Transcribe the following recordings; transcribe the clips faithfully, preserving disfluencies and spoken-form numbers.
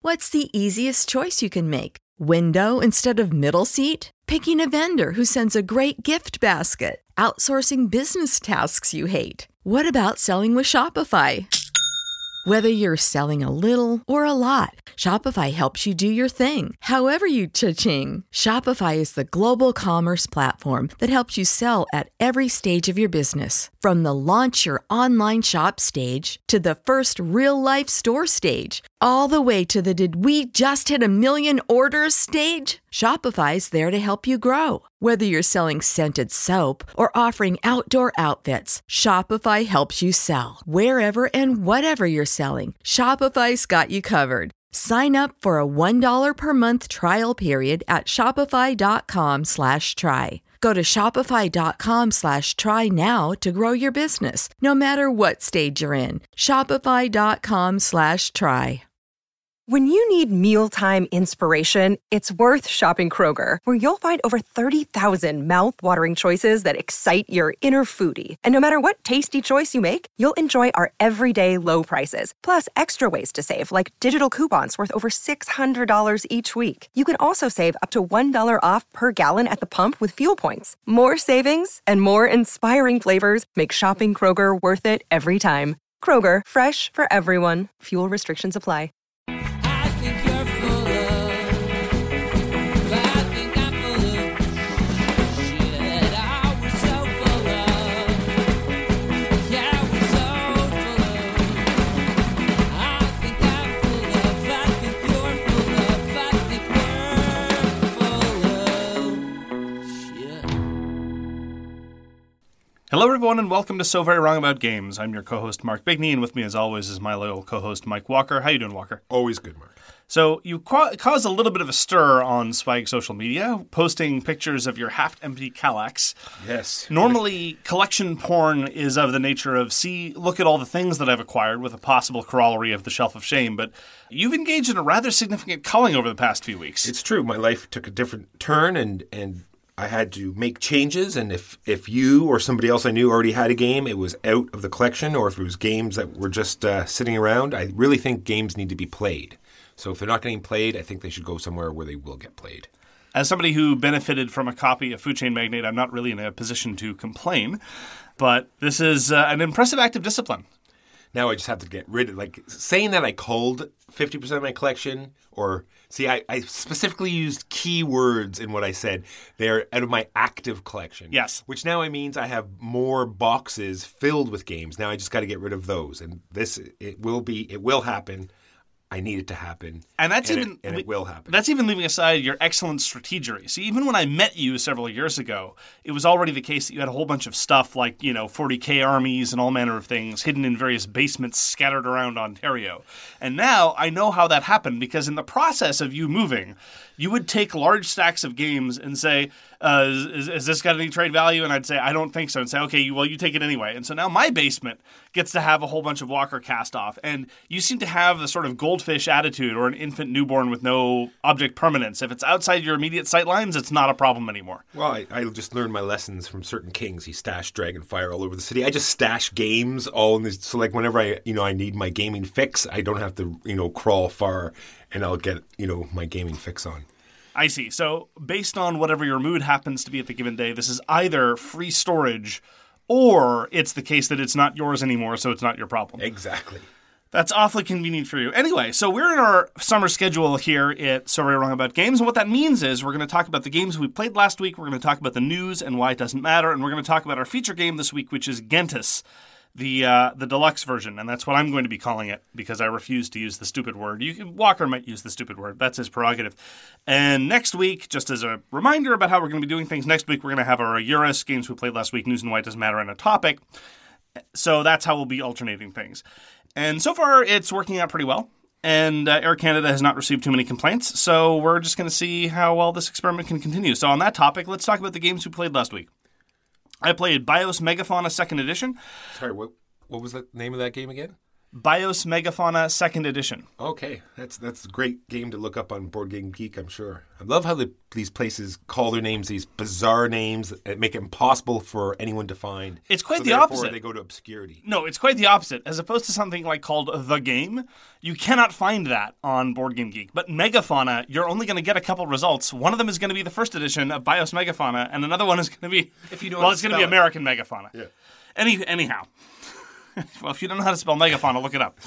What's the easiest choice you can make? Window instead of middle seat? Picking a vendor who sends a great gift basket? Outsourcing business tasks you hate? What about selling with Shopify? Whether you're selling a little or a lot, Shopify helps you do your thing, however you cha-ching. Shopify is the global commerce platform that helps you sell at every stage of your business. From the launch your online shop stage to the first real-life store stage, all the way to the did we just hit a million orders stage. Shopify's there to help you grow. Whether you're selling scented soap or offering outdoor outfits, Shopify helps you sell. Wherever and whatever you're selling, Shopify's got you covered. Sign up for a one dollar per month trial period at shopify.com slash try. Go to shopify.com slash try now to grow your business, no matter what stage you're in. Shopify.com slash try. When you need mealtime inspiration, it's worth shopping Kroger, where you'll find over thirty thousand mouth-watering choices that excite your inner foodie. And no matter what tasty choice you make, you'll enjoy our everyday low prices, plus extra ways to save, like digital coupons worth over six hundred dollars each week. You can also save up to one dollar off per gallon at the pump with fuel points. More savings and more inspiring flavors make shopping Kroger worth it every time. Kroger, fresh for everyone. Fuel restrictions apply. Hello, everyone, and welcome to So Very Wrong About Games. I'm your co-host, Mark Bigney, and with me, as always, is my loyal co-host, Mike Walker. How you doing, Walker? Always good, Mark. So you ca- caused a little bit of a stir on Spike social media, posting pictures of your half-empty Kallax. Yes. Normally, collection porn is of the nature of, see, look at all the things that I've acquired with a possible corollary of the Shelf of Shame, but you've engaged in a rather significant culling over the past few weeks. It's true. My life took a different turn, and and I had to make changes, and if, if you or somebody else I knew already had a game, it was out of the collection, or if it was games that were just uh, sitting around, I really think games need to be played. So if they're not getting played, I think they should go somewhere where they will get played. As somebody who benefited from a copy of Food Chain Magnate, I'm not really in a position to complain, but this is uh, an impressive act of discipline. Now I just have to get rid of, like, saying that I culled fifty percent of my collection, or, see, I, I specifically used keywords in what I said. They're out of my active collection. Yes. Which now it means I have more boxes filled with games. Now I just got to get rid of those. And this, it will be, it will happen. I need it to happen, and that's and even it, and it will happen. That's even leaving aside your excellent strategery. See, even when I met you several years ago, it was already the case that you had a whole bunch of stuff like, you know, forty K armies and all manner of things hidden in various basements scattered around Ontario. And now I know how that happened, because in the process of you moving, you would take large stacks of games and say, uh, is, is this got any trade value? And I'd say, I don't think so. And say, okay, well, you take it anyway. And so now my basement gets to have a whole bunch of Walker cast off. And you seem to have the sort of goldfish attitude, or an infant newborn with no object permanence. If it's outside your immediate sight lines, it's not a problem anymore. Well, I, I just learned my lessons from certain kings. He stashed Dragonfire all over the city. I just stash games all in this. So like whenever I, you know, I need my gaming fix, I don't have to, you know, crawl far, and I'll get, you know, my gaming fix on. I see. So based on whatever your mood happens to be at the given day, this is either free storage, or it's the case that it's not yours anymore, so it's not your problem. Exactly. That's awfully convenient for you. Anyway, so we're in our summer schedule here at So Very Wrong About Games, and what that means is we're going to talk about the games we played last week, we're going to talk about the news and why it doesn't matter, and we're going to talk about our feature game this week, which is Gentis, the uh, the deluxe version, and that's what I'm going to be calling it, because I refuse to use the stupid word. You can, Walker might use the stupid word. That's his prerogative. And next week, just as a reminder about how we're going to be doing things, next week we're going to have our Eurus games we played last week, news and why it doesn't matter, and a topic. So that's how we'll be alternating things. And so far, it's working out pretty well. And uh, Air Canada has not received too many complaints, so we're just going to see how well this experiment can continue. So on that topic, let's talk about the games we played last week. I played BIOS Megafauna second Edition. Sorry, what what was the name of that game again? Bios Megafauna Second Edition. Okay, that's that's a great game to look up on Board Game Geek, I'm sure. I love how the, these places call their names these bizarre names that make it impossible for anyone to find. It's quite so the therefore opposite. They go to obscurity. No, it's quite the opposite. As opposed to something like called The Game, you cannot find that on Board Game Geek. But Megafauna, you're only going to get a couple results. One of them is going to be the first edition of Bios Megafauna, and another one is going to be if you know well, it's going to be it. American Megafauna. Yeah. Any anyhow. Well, if you don't know how to spell Megafauna, look it up.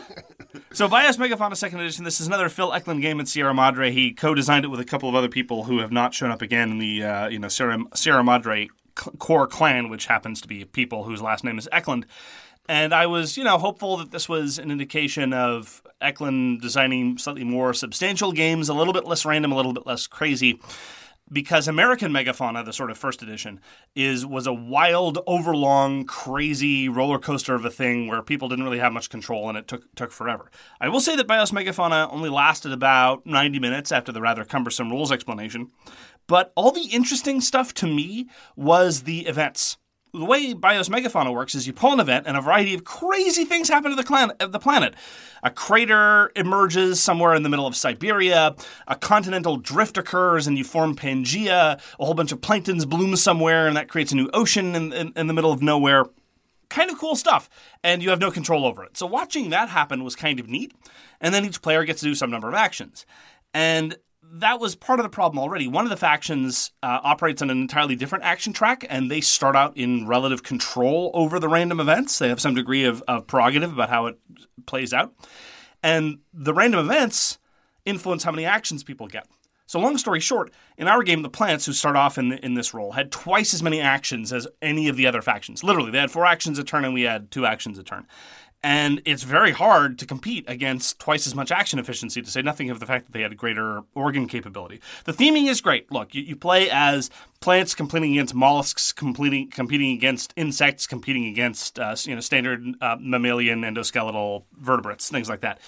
So Bios Megafauna Second Edition, this is another Phil Eklund game at Sierra Madre. He co-designed it with a couple of other people who have not shown up again in the uh, you know Sierra, Sierra Madre c- core clan, which happens to be people whose last name is Eklund. And I was, you know, hopeful that this was an indication of Eklund designing slightly more substantial games, a little bit less random, a little bit less crazy. Because American Megafauna, the sort of first edition, is was a wild, overlong, crazy roller coaster of a thing where people didn't really have much control and it took took forever. I will say that Bios Megafauna only lasted about ninety minutes after the rather cumbersome rules explanation. But all the interesting stuff to me was the events. The way Bios Megafauna works is you pull an event and a variety of crazy things happen to the, clan- the planet. A crater emerges somewhere in the middle of Siberia. A continental drift occurs and you form Pangea. A whole bunch of planktons bloom somewhere and that creates a new ocean in, in, in the middle of nowhere. Kind of cool stuff. And you have no control over it. So watching that happen was kind of neat. And then each player gets to do some number of actions. And that was part of the problem already. One of the factions uh, operates on an entirely different action track, and they start out in relative control over the random events. They have some degree of, of prerogative about how it plays out. And the random events influence how many actions people get. So long story short, in our game, the plants who start off in, the, in this role had twice as many actions as any of the other factions. Literally, they had four actions a turn, and we had two actions a turn. And it's very hard to compete against twice as much action efficiency, to say nothing of the fact that they had a greater organ capability. The theming is great. Look, you, you play as plants competing against mollusks, competing, competing against insects, competing against uh, you know standard uh, mammalian endoskeletal vertebrates, things like that.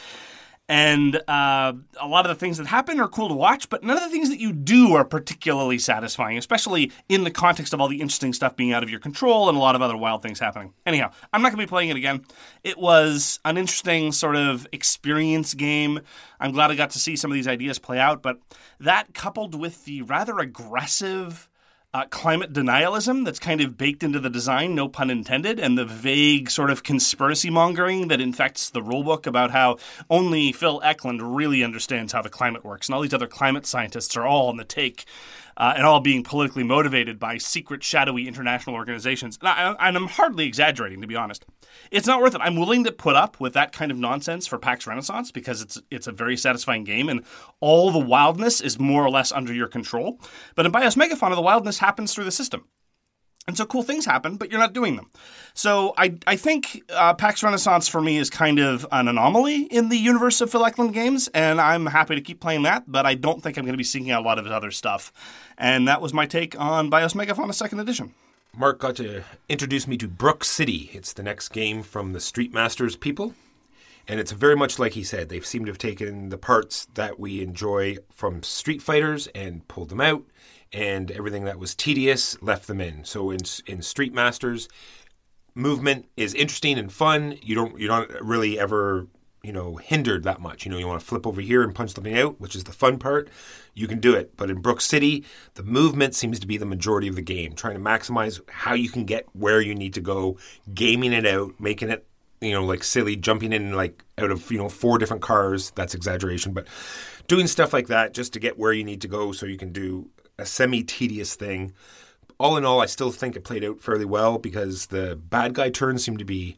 And uh, a lot of the things that happen are cool to watch, but none of the things that you do are particularly satisfying, especially in the context of all the interesting stuff being out of your control and a lot of other wild things happening. Anyhow, I'm not going to be playing it again. It was an interesting sort of experience game. I'm glad I got to see some of these ideas play out, but that coupled with the rather aggressive Uh, climate denialism that's kind of baked into the design, no pun intended, and the vague sort of conspiracy mongering that infects the rulebook about how only Phil Eklund really understands how the climate works, and all these other climate scientists are all on the take, uh, and all being politically motivated by secret, shadowy international organizations. And, I, and I'm hardly exaggerating, to be honest. It's not worth it. I'm willing to put up with that kind of nonsense for PAX Renaissance because it's it's a very satisfying game and all the wildness is more or less under your control. But in Bios Megafauna, the wildness happens through the system. And so cool things happen, but you're not doing them. So I I think uh, PAX Renaissance for me is kind of an anomaly in the universe of Phil Eklund games, and I'm happy to keep playing that, but I don't think I'm going to be seeking out a lot of his other stuff. And that was my take on Bios Megafauna Second Edition. Mark got to introduce me to Brook City. It's the next game from the Street Masters people. And it's very much like he said. They seem to have taken the parts that we enjoy from Street Fighters and pulled them out. And everything that was tedious, left them in. So in in Street Masters, movement is interesting and fun. You don't, you're not really ever, you know, hindered that much. You know, you want to flip over here and punch something out, which is the fun part. You can do it. But in Brook City, the movement seems to be the majority of the game. Trying to maximize how you can get where you need to go, gaming it out, making it, you know, like silly, jumping in like out of, you know, four different cars. That's exaggeration. But doing stuff like that just to get where you need to go so you can do a semi-tedious thing. All in all, I still think it played out fairly well because the bad guy turns seem to be,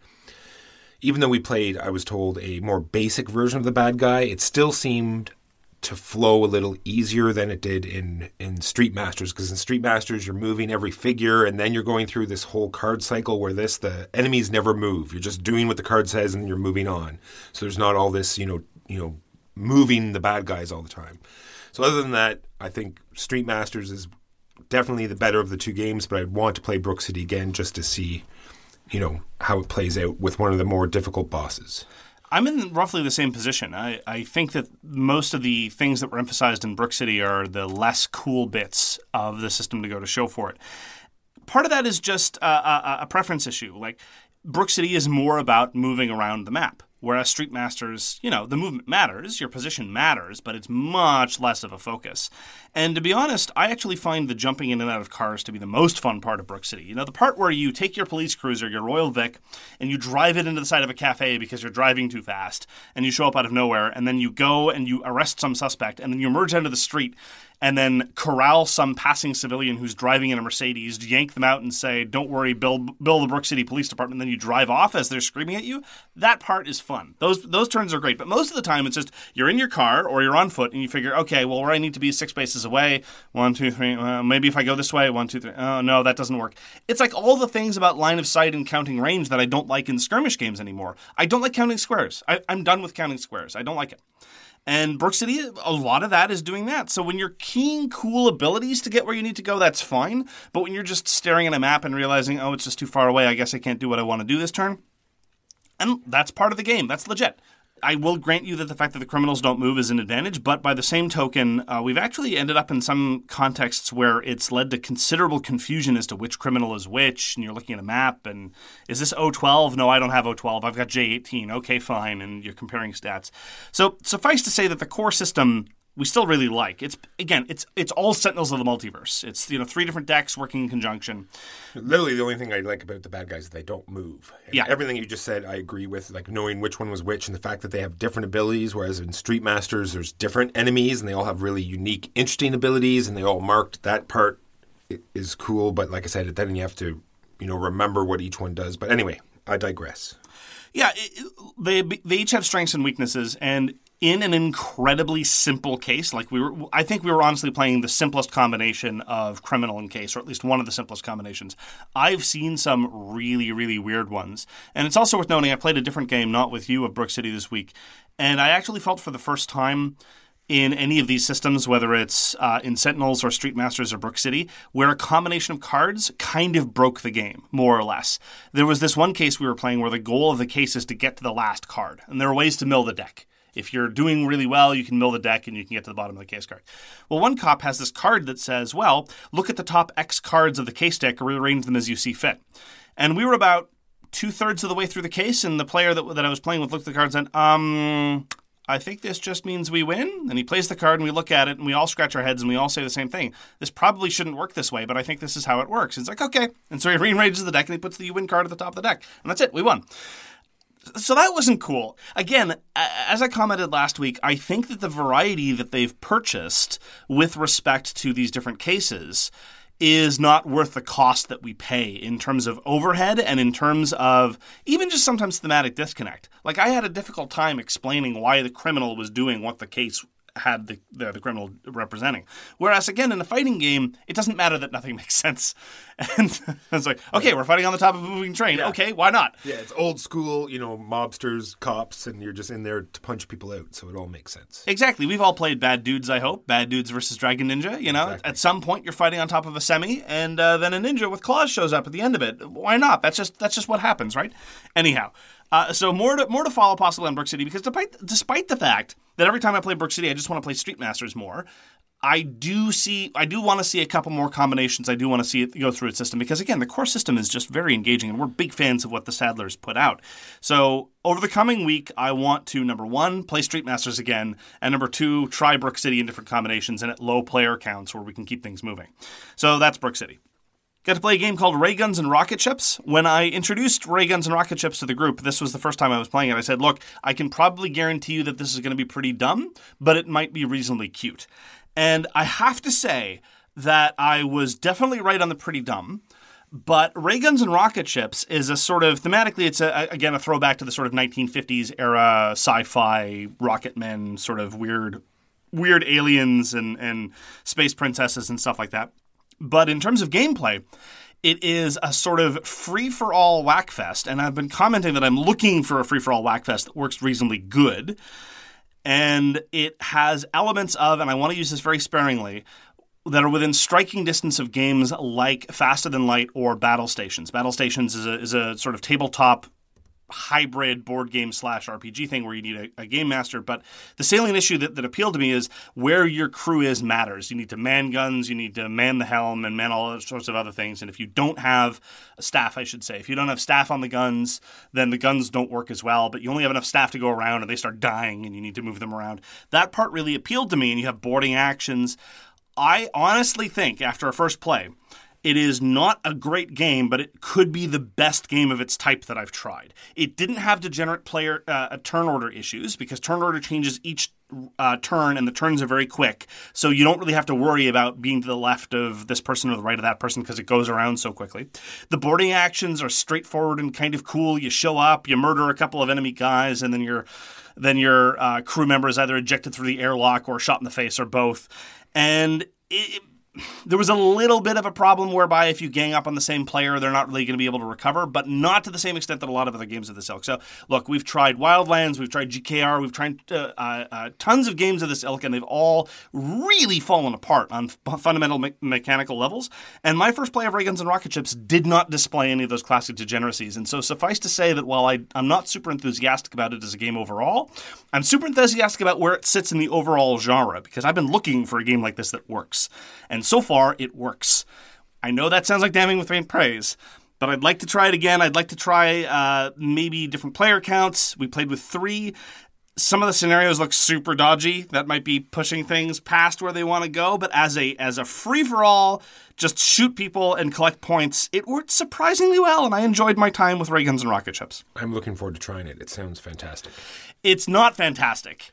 even though we played, I was told, a more basic version of the bad guy, it still seemed to flow a little easier than it did in, in Street Masters. Because in Street Masters, you're moving every figure, and then you're going through this whole card cycle where this, the enemies never move. You're just doing what the card says, and you're moving on. So there's not all this, you know, you know, moving the bad guys all the time. So other than that, I think Street Masters is definitely the better of the two games, but I'd want to play Brook City again just to see, you know, how it plays out with one of the more difficult bosses. I'm in roughly the same position. I, I think that most of the things that were emphasized in Brook City are the less cool bits of the system to go to show for it. Part of that is just a, a, a preference issue. Like, Brook City is more about moving around the map. Whereas Street Masters, you know, the movement matters, your position matters, but it's much less of a focus. And to be honest, I actually find the jumping in and out of cars to be the most fun part of Brook City. You know, the part where you take your police cruiser, your Royal Vic, and you drive it into the side of a cafe because you're driving too fast, and you show up out of nowhere, and then you go and you arrest some suspect, and then you emerge onto the street, and then corral some passing civilian who's driving in a Mercedes, yank them out and say, don't worry, bill, bill the Brook City Police Department, and then you drive off as they're screaming at you. That part is fun. Those those turns are great. But most of the time, it's just you're in your car or you're on foot, and you figure, okay, well, where I need to be is six spaces away. One, two, three. Uh, maybe if I go this way, one, two, three. Oh, no, that doesn't work. It's like all the things about line of sight and counting range that I don't like in skirmish games anymore. I don't like counting squares. I, I'm done with counting squares. I don't like it. And Brook City, a lot of that is doing that. So when you're keying cool abilities to get where you need to go, that's fine. But when you're just staring at a map and realizing, oh, it's just too far away, I guess I can't do what I want to do this turn. And that's part of the game. That's legit. I will grant you that the fact that the criminals don't move is an advantage, but by the same token, uh, we've actually ended up in some contexts where it's led to considerable confusion as to which criminal is which, and you're looking at a map, and is this O twelve? No, I don't have O twelve. I've got J eighteen. Okay, fine, and you're comparing stats. So suffice to say that the core system we still really like. It's again, it's it's all Sentinels of the Multiverse. It's, you know, three different decks working in conjunction. Literally, the only thing I like about the bad guys is they don't move. And yeah, everything you just said, I agree with. Like knowing which one was which, and the fact that they have different abilities. Whereas in Street Masters, there's different enemies, and they all have really unique, interesting abilities, and they all marked. That part is cool. But like I said, then you have to, you know, remember what each one does. But anyway, I digress. Yeah, it, they they each have strengths and weaknesses, and in an incredibly simple case, like we were, I think we were honestly playing the simplest combination of criminal and case, or at least one of the simplest combinations. I've seen some really, really weird ones. And it's also worth noting, I played a different game, not with you, of Brook City this week. And I actually felt for the first time in any of these systems, whether it's uh, in Sentinels or Street Masters or Brook City, where a combination of cards kind of broke the game, more or less. There was this one case we were playing where the goal of the case is to get to the last card. And there are ways to mill the deck. If you're doing really well, you can mill the deck and you can get to the bottom of the case card. Well, one cop has this card that says, well, look at the top X cards of the case deck, or rearrange them as you see fit. And we were about two-thirds of the way through the case, and the player that, that I was playing with looked at the cards and said, um, I think this just means we win. And he plays the card, and we look at it, and we all scratch our heads, and we all say the same thing. This probably shouldn't work this way, but I think this is how it works. And it's like, okay. And so he rearranges the deck, and he puts the you win card at the top of the deck. And that's it. We won. So that wasn't cool. Again, as I commented last week, I think that the variety that they've purchased with respect to these different cases is not worth the cost that we pay in terms of overhead and in terms of even just sometimes thematic disconnect. Like, I had a difficult time explaining why the criminal was doing what the case had the, the the criminal representing. Whereas, again, in a fighting game, it doesn't matter that nothing makes sense. And it's like, okay, we're fighting on the top of a moving train. Yeah. Okay, why not? Yeah, it's old school, you know, mobsters, cops, and you're just in there to punch people out, so it all makes sense. Exactly. We've all played Bad Dudes, I hope. Bad Dudes versus Dragon Ninja, you know? Exactly. At some point, you're fighting on top of a semi, and uh, then a ninja with claws shows up at the end of it. Why not? That's just that's just what happens, right? Anyhow. Uh, so more to more to follow possibly on Brook City, because despite despite the fact that every time I play Brook City, I just want to play Street Masters more, I do see I do want to see a couple more combinations. I do want to see it go through its system, because again, the core system is just very engaging, and we're big fans of what the Sadlers put out. So over the coming week, I want to, number one, play Street Masters again, and number two, try Brook City in different combinations and at low player counts where we can keep things moving. So that's Brook City. Got to play a game called Ray Guns and Rocket Ships. When I introduced Ray Guns and Rocket Ships to the group, this was the first time I was playing it. I said, look, I can probably guarantee you that this is going to be pretty dumb, but it might be reasonably cute. And I have to say that I was definitely right on the pretty dumb. But Ray Guns and Rocket Ships is a sort of, thematically, it's, a, again, a throwback to the sort of nineteen fifties era sci-fi rocket men, sort of weird weird aliens and, and space princesses and stuff like that. But in terms of gameplay, it is a sort of free-for-all whackfest. And I've been commenting that I'm looking for a free-for-all whackfest that works reasonably good. And it has elements of, and I want to use this very sparingly, that are within striking distance of games like Faster Than Light or Battle Stations. Battle Stations is a, is a sort of tabletop hybrid board game slash R P G thing where you need a, a game master. But the salient issue that, that appealed to me is where your crew is matters. You need to man guns, you need to man the helm, and man all sorts of other things. And if you don't have staff, I should say, if you don't have staff on the guns, then the guns don't work as well. But you only have enough staff to go around and they start dying and you need to move them around. That part really appealed to me, and you have boarding actions. I honestly think after a first play, it is not a great game, but it could be the best game of its type that I've tried. It didn't have degenerate player uh, turn order issues because turn order changes each uh, turn, and the turns are very quick. So you don't really have to worry about being to the left of this person or the right of that person because it goes around so quickly. The boarding actions are straightforward and kind of cool. You show up, you murder a couple of enemy guys, and then your then your uh, crew member is either ejected through the airlock or shot in the face or both. And it... There was a little bit of a problem whereby if you gang up on the same player, they're not really going to be able to recover, but not to the same extent that a lot of other games of this ilk. So, look, we've tried Wildlands, we've tried G K R, we've tried uh, uh, tons of games of this ilk, and they've all really fallen apart on f- fundamental me- mechanical levels. And my first play of Ray Guns and Rocket Ships did not display any of those classic degeneracies. And so suffice to say that while I, I'm not super enthusiastic about it as a game overall, I'm super enthusiastic about where it sits in the overall genre, because I've been looking for a game like this that works. And so far, it works. I know that sounds like damning with faint praise, but I'd like to try it again. I'd like to try uh, maybe different player counts. We played with three. Some of the scenarios look super dodgy. That might be pushing things past where they want to go, but as a as a free-for-all, just shoot people and collect points, it worked surprisingly well, and I enjoyed my time with Ray Guns and Rocket Ships. I'm looking forward to trying it. It sounds fantastic. It's not fantastic,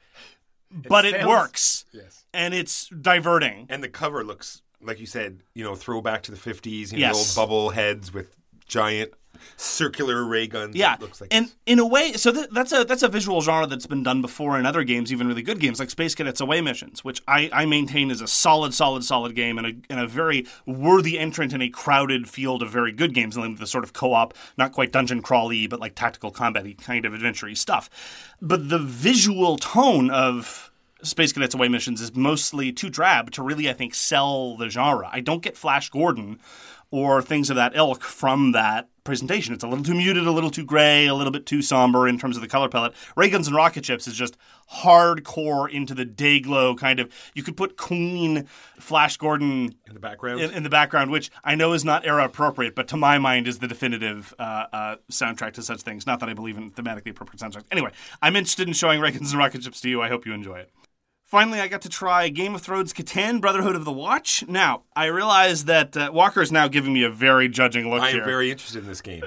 but it, it sounds, works. Yes. And it's diverting. And the cover looks, like you said, you know, throwback to the fifties, you know, Yes. the old bubble heads with giant circular ray guns. Yeah, It looks like and this. in a way, so th- that's a that's a visual genre that's been done before in other games, even really good games like Space Cadets Away Missions, which I, I maintain is a solid, solid, solid game and a, and a very worthy entrant in a crowded field of very good games, and the sort of co-op, not quite dungeon crawly, but like tactical combat-y kind of adventure-y stuff. But the visual tone of Space Cadets Away Missions is mostly too drab to really, I think, sell the genre. I don't get Flash Gordon or things of that ilk from that presentation. It's a little too muted, a little too gray, a little bit too somber in terms of the color palette. Ray Guns and Rocket Ships is just hardcore into the day glow kind of. You could put Queen Flash Gordon in the background, in, in the background, which I know is not era appropriate, but to my mind is the definitive uh, uh, soundtrack to such things. Not that I believe in thematically appropriate soundtracks. Anyway, I'm interested in showing Ray Guns and Rocket Ships to you. I hope you enjoy it. Finally, I got to try Game of Thrones Catan, Brotherhood of the Watch. Now, I realize that uh, Walker is now giving me a very judging look I here. am very interested in this game.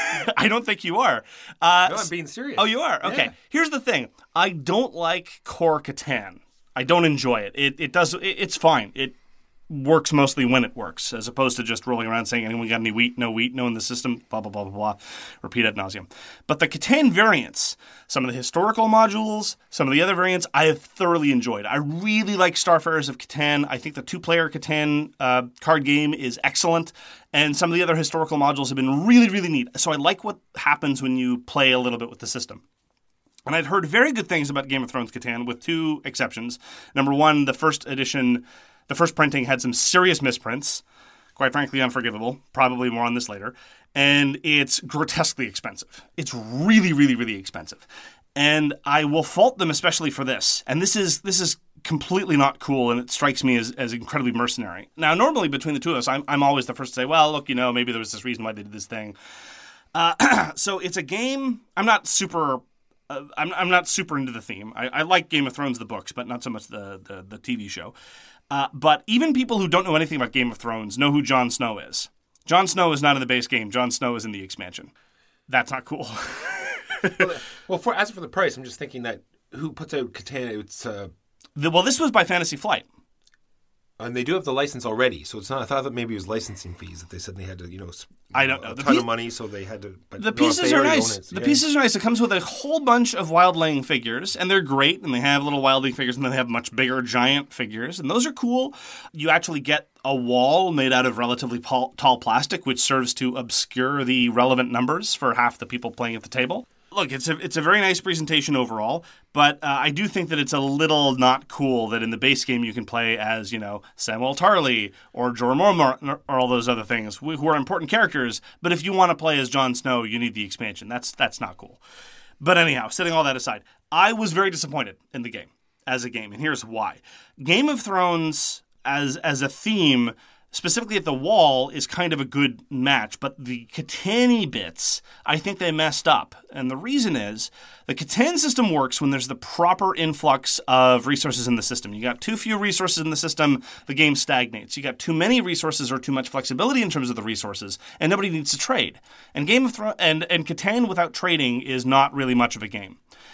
I don't think you are. Uh, No, I'm being serious. Oh, you are? Okay. Yeah. Here's the thing. I don't like core Catan. I don't enjoy it. It it does. It, it's fine. It works mostly when it works, as opposed to just rolling around saying, anyone got any wheat? No wheat? No in the system? Blah, blah, blah, blah, blah. Repeat ad nauseum. But the Catan variants, some of the historical modules, some of the other variants, I have thoroughly enjoyed. I really like Starfarers of Catan. I think the two-player Catan uh, card game is excellent. And some of the other historical modules have been really, really neat. So I like what happens when you play a little bit with the system. And I'd heard very good things about Game of Thrones Catan, with two exceptions. Number one, the first edition... The first printing had some serious misprints, quite frankly unforgivable, probably more on this later, and it's grotesquely expensive. It's really, really, really expensive. And I will fault them especially for this. And this is this is completely not cool, and it strikes me as, as incredibly mercenary. Now, normally between the two of us, I'm, I'm always the first to say, well, look, you know, maybe there was this reason why they did this thing. Uh, so it's a game, I'm not super... Uh, I'm, I'm not super into the theme. I, I like Game of Thrones, the books, but not so much the, the, the T V show. Uh, but even people who don't know anything about Game of Thrones know who Jon Snow is. Jon Snow is not in the base game. Jon Snow is in the expansion. That's not cool. well, well, for as for the price, I'm just thinking that who puts out Catan? It's uh, the, well, this was by Fantasy Flight. And they do have the license already, so it's not. I thought that maybe it was licensing fees that they said they had to, you know, I don't know. a The ton piece- of money, so they had to. But The no, if pieces they are already nice. own it, The yeah. pieces are nice. It comes with a whole bunch of wildling figures, and they're great. And they have little wildling figures, and then they have much bigger giant figures, and those are cool. You actually get a wall made out of relatively tall, tall plastic, which serves to obscure the relevant numbers for half the people playing at the table. look, it's a it's a very nice presentation overall, but uh, I do think that it's a little not cool that in the base game you can play as, you know, Samuel Tarly or Jorah Mormont or all those other things who are important characters, but if you want to play as Jon Snow, you need the expansion. That's that's not cool. But anyhow, setting all that aside, I was very disappointed in the game as a game, and here's why. Game of Thrones as as a theme, specifically at the wall, is kind of a good match, but the Catan bits, I think they messed up. And the reason is, the Catan system works when there's the proper influx of resources in the system. You got too few resources in the system, the game stagnates. You got too many resources or too much flexibility in terms of the resources, and nobody needs to trade. And Game of Thrones and, and Catan without trading is not really much of a game.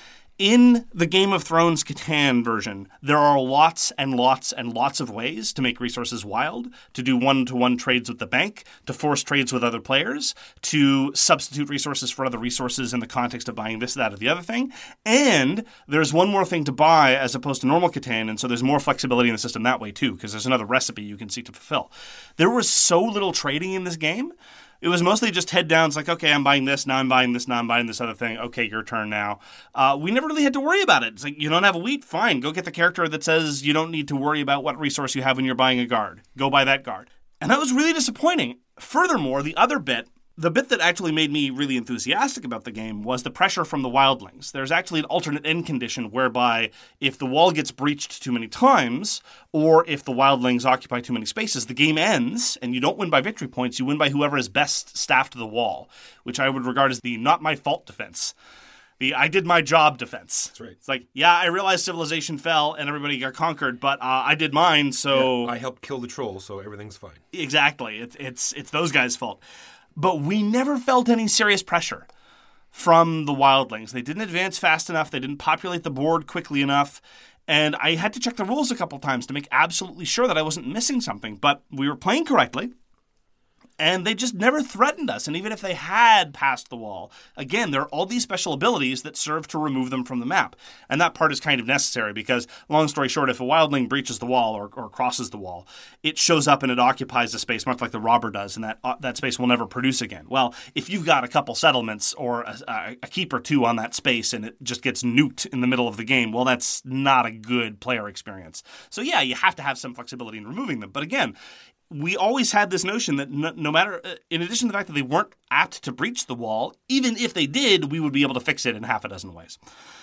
In the Game of Thrones Catan version, there are lots and lots and lots of ways to make resources wild, to do one-to-one trades with the bank, to force trades with other players, to substitute resources for other resources in the context of buying this, that, or the other thing. And there's one more thing to buy as opposed to normal Catan, and so there's more flexibility in the system that way too, because there's another recipe you can seek to fulfill. There was so little trading in this game. It was mostly just head down. It's like, okay, I'm buying this, now I'm buying this, now I'm buying this other thing. Okay, your turn now. Uh, we never really had to worry about it. It's like, you don't have a wheat? Fine. Go get the character that says you don't need to worry about what resource you have when you're buying a guard. Go buy that guard. And that was really disappointing. Furthermore, the other bit, the bit that actually made me really enthusiastic about the game was the pressure from the wildlings. There's actually an alternate end condition whereby if the wall gets breached too many times, or if the wildlings occupy too many spaces, the game ends, and you don't win by victory points, you win by whoever has best staffed the wall, which I would regard as the not my fault defense. The I did my job defense. That's right. It's like, yeah, I realized civilization fell and everybody got conquered, but uh, I did mine, so... Yeah, I helped kill the troll, so everything's fine. Exactly. It's, it's, it's those guys' fault. But we never felt any serious pressure from the wildlings. They didn't advance fast enough. They didn't populate the board quickly enough. And I had to check the rules a couple times to make absolutely sure that I wasn't missing something. But we were playing correctly. And they just never threatened us. And even if they had passed the wall, again, there are all these special abilities that serve to remove them from the map. And that part is kind of necessary because, long story short, if a wildling breaches the wall or, or crosses the wall, it shows up and it occupies the space, much like the robber does, and that uh, that space will never produce again. Well, if you've got a couple settlements or a, a, a keep or two on that space and it just gets nuked in the middle of the game, well, that's not a good player experience. So yeah, you have to have some flexibility in removing them. But again, we always had this notion that no, no matter, in addition to the fact that they weren't apt to breach the wall, even if they did, we would be able to fix it in half a dozen ways.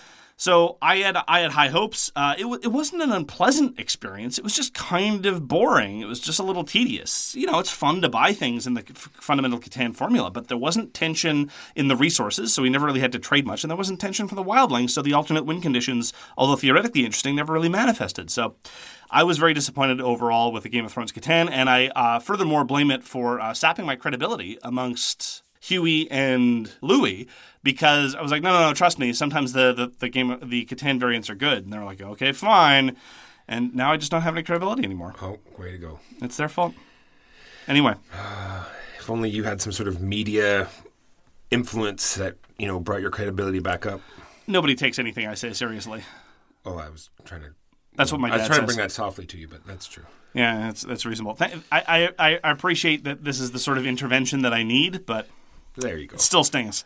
So I had I had high hopes. Uh, it, w- it wasn't an unpleasant experience. It was just kind of boring. It was just a little tedious. You know, it's fun to buy things in the f- fundamental Catan formula, but there wasn't tension in the resources, so we never really had to trade much, and there wasn't tension for the wildlings, so the alternate win conditions, although theoretically interesting, never really manifested. So I was very disappointed overall with the Game of Thrones Catan, and I uh, furthermore blame it for uh, sapping my credibility amongst Huey and Louie, because I was like, no, no, no, trust me. Sometimes the, the, the game, the Catan variants are good. And they're like, okay, fine. And now I just don't have any credibility anymore. Oh, way to go. It's their fault. Anyway. Uh, if only you had some sort of media influence that, you know, brought your credibility back up. Nobody takes anything I say seriously. Oh, I was trying to... That's what my dad says. I was trying says. to bring that softly to you, but that's true. Yeah, that's that's reasonable. I, I, I appreciate that this is the sort of intervention that I need, but... There you go. It still stings.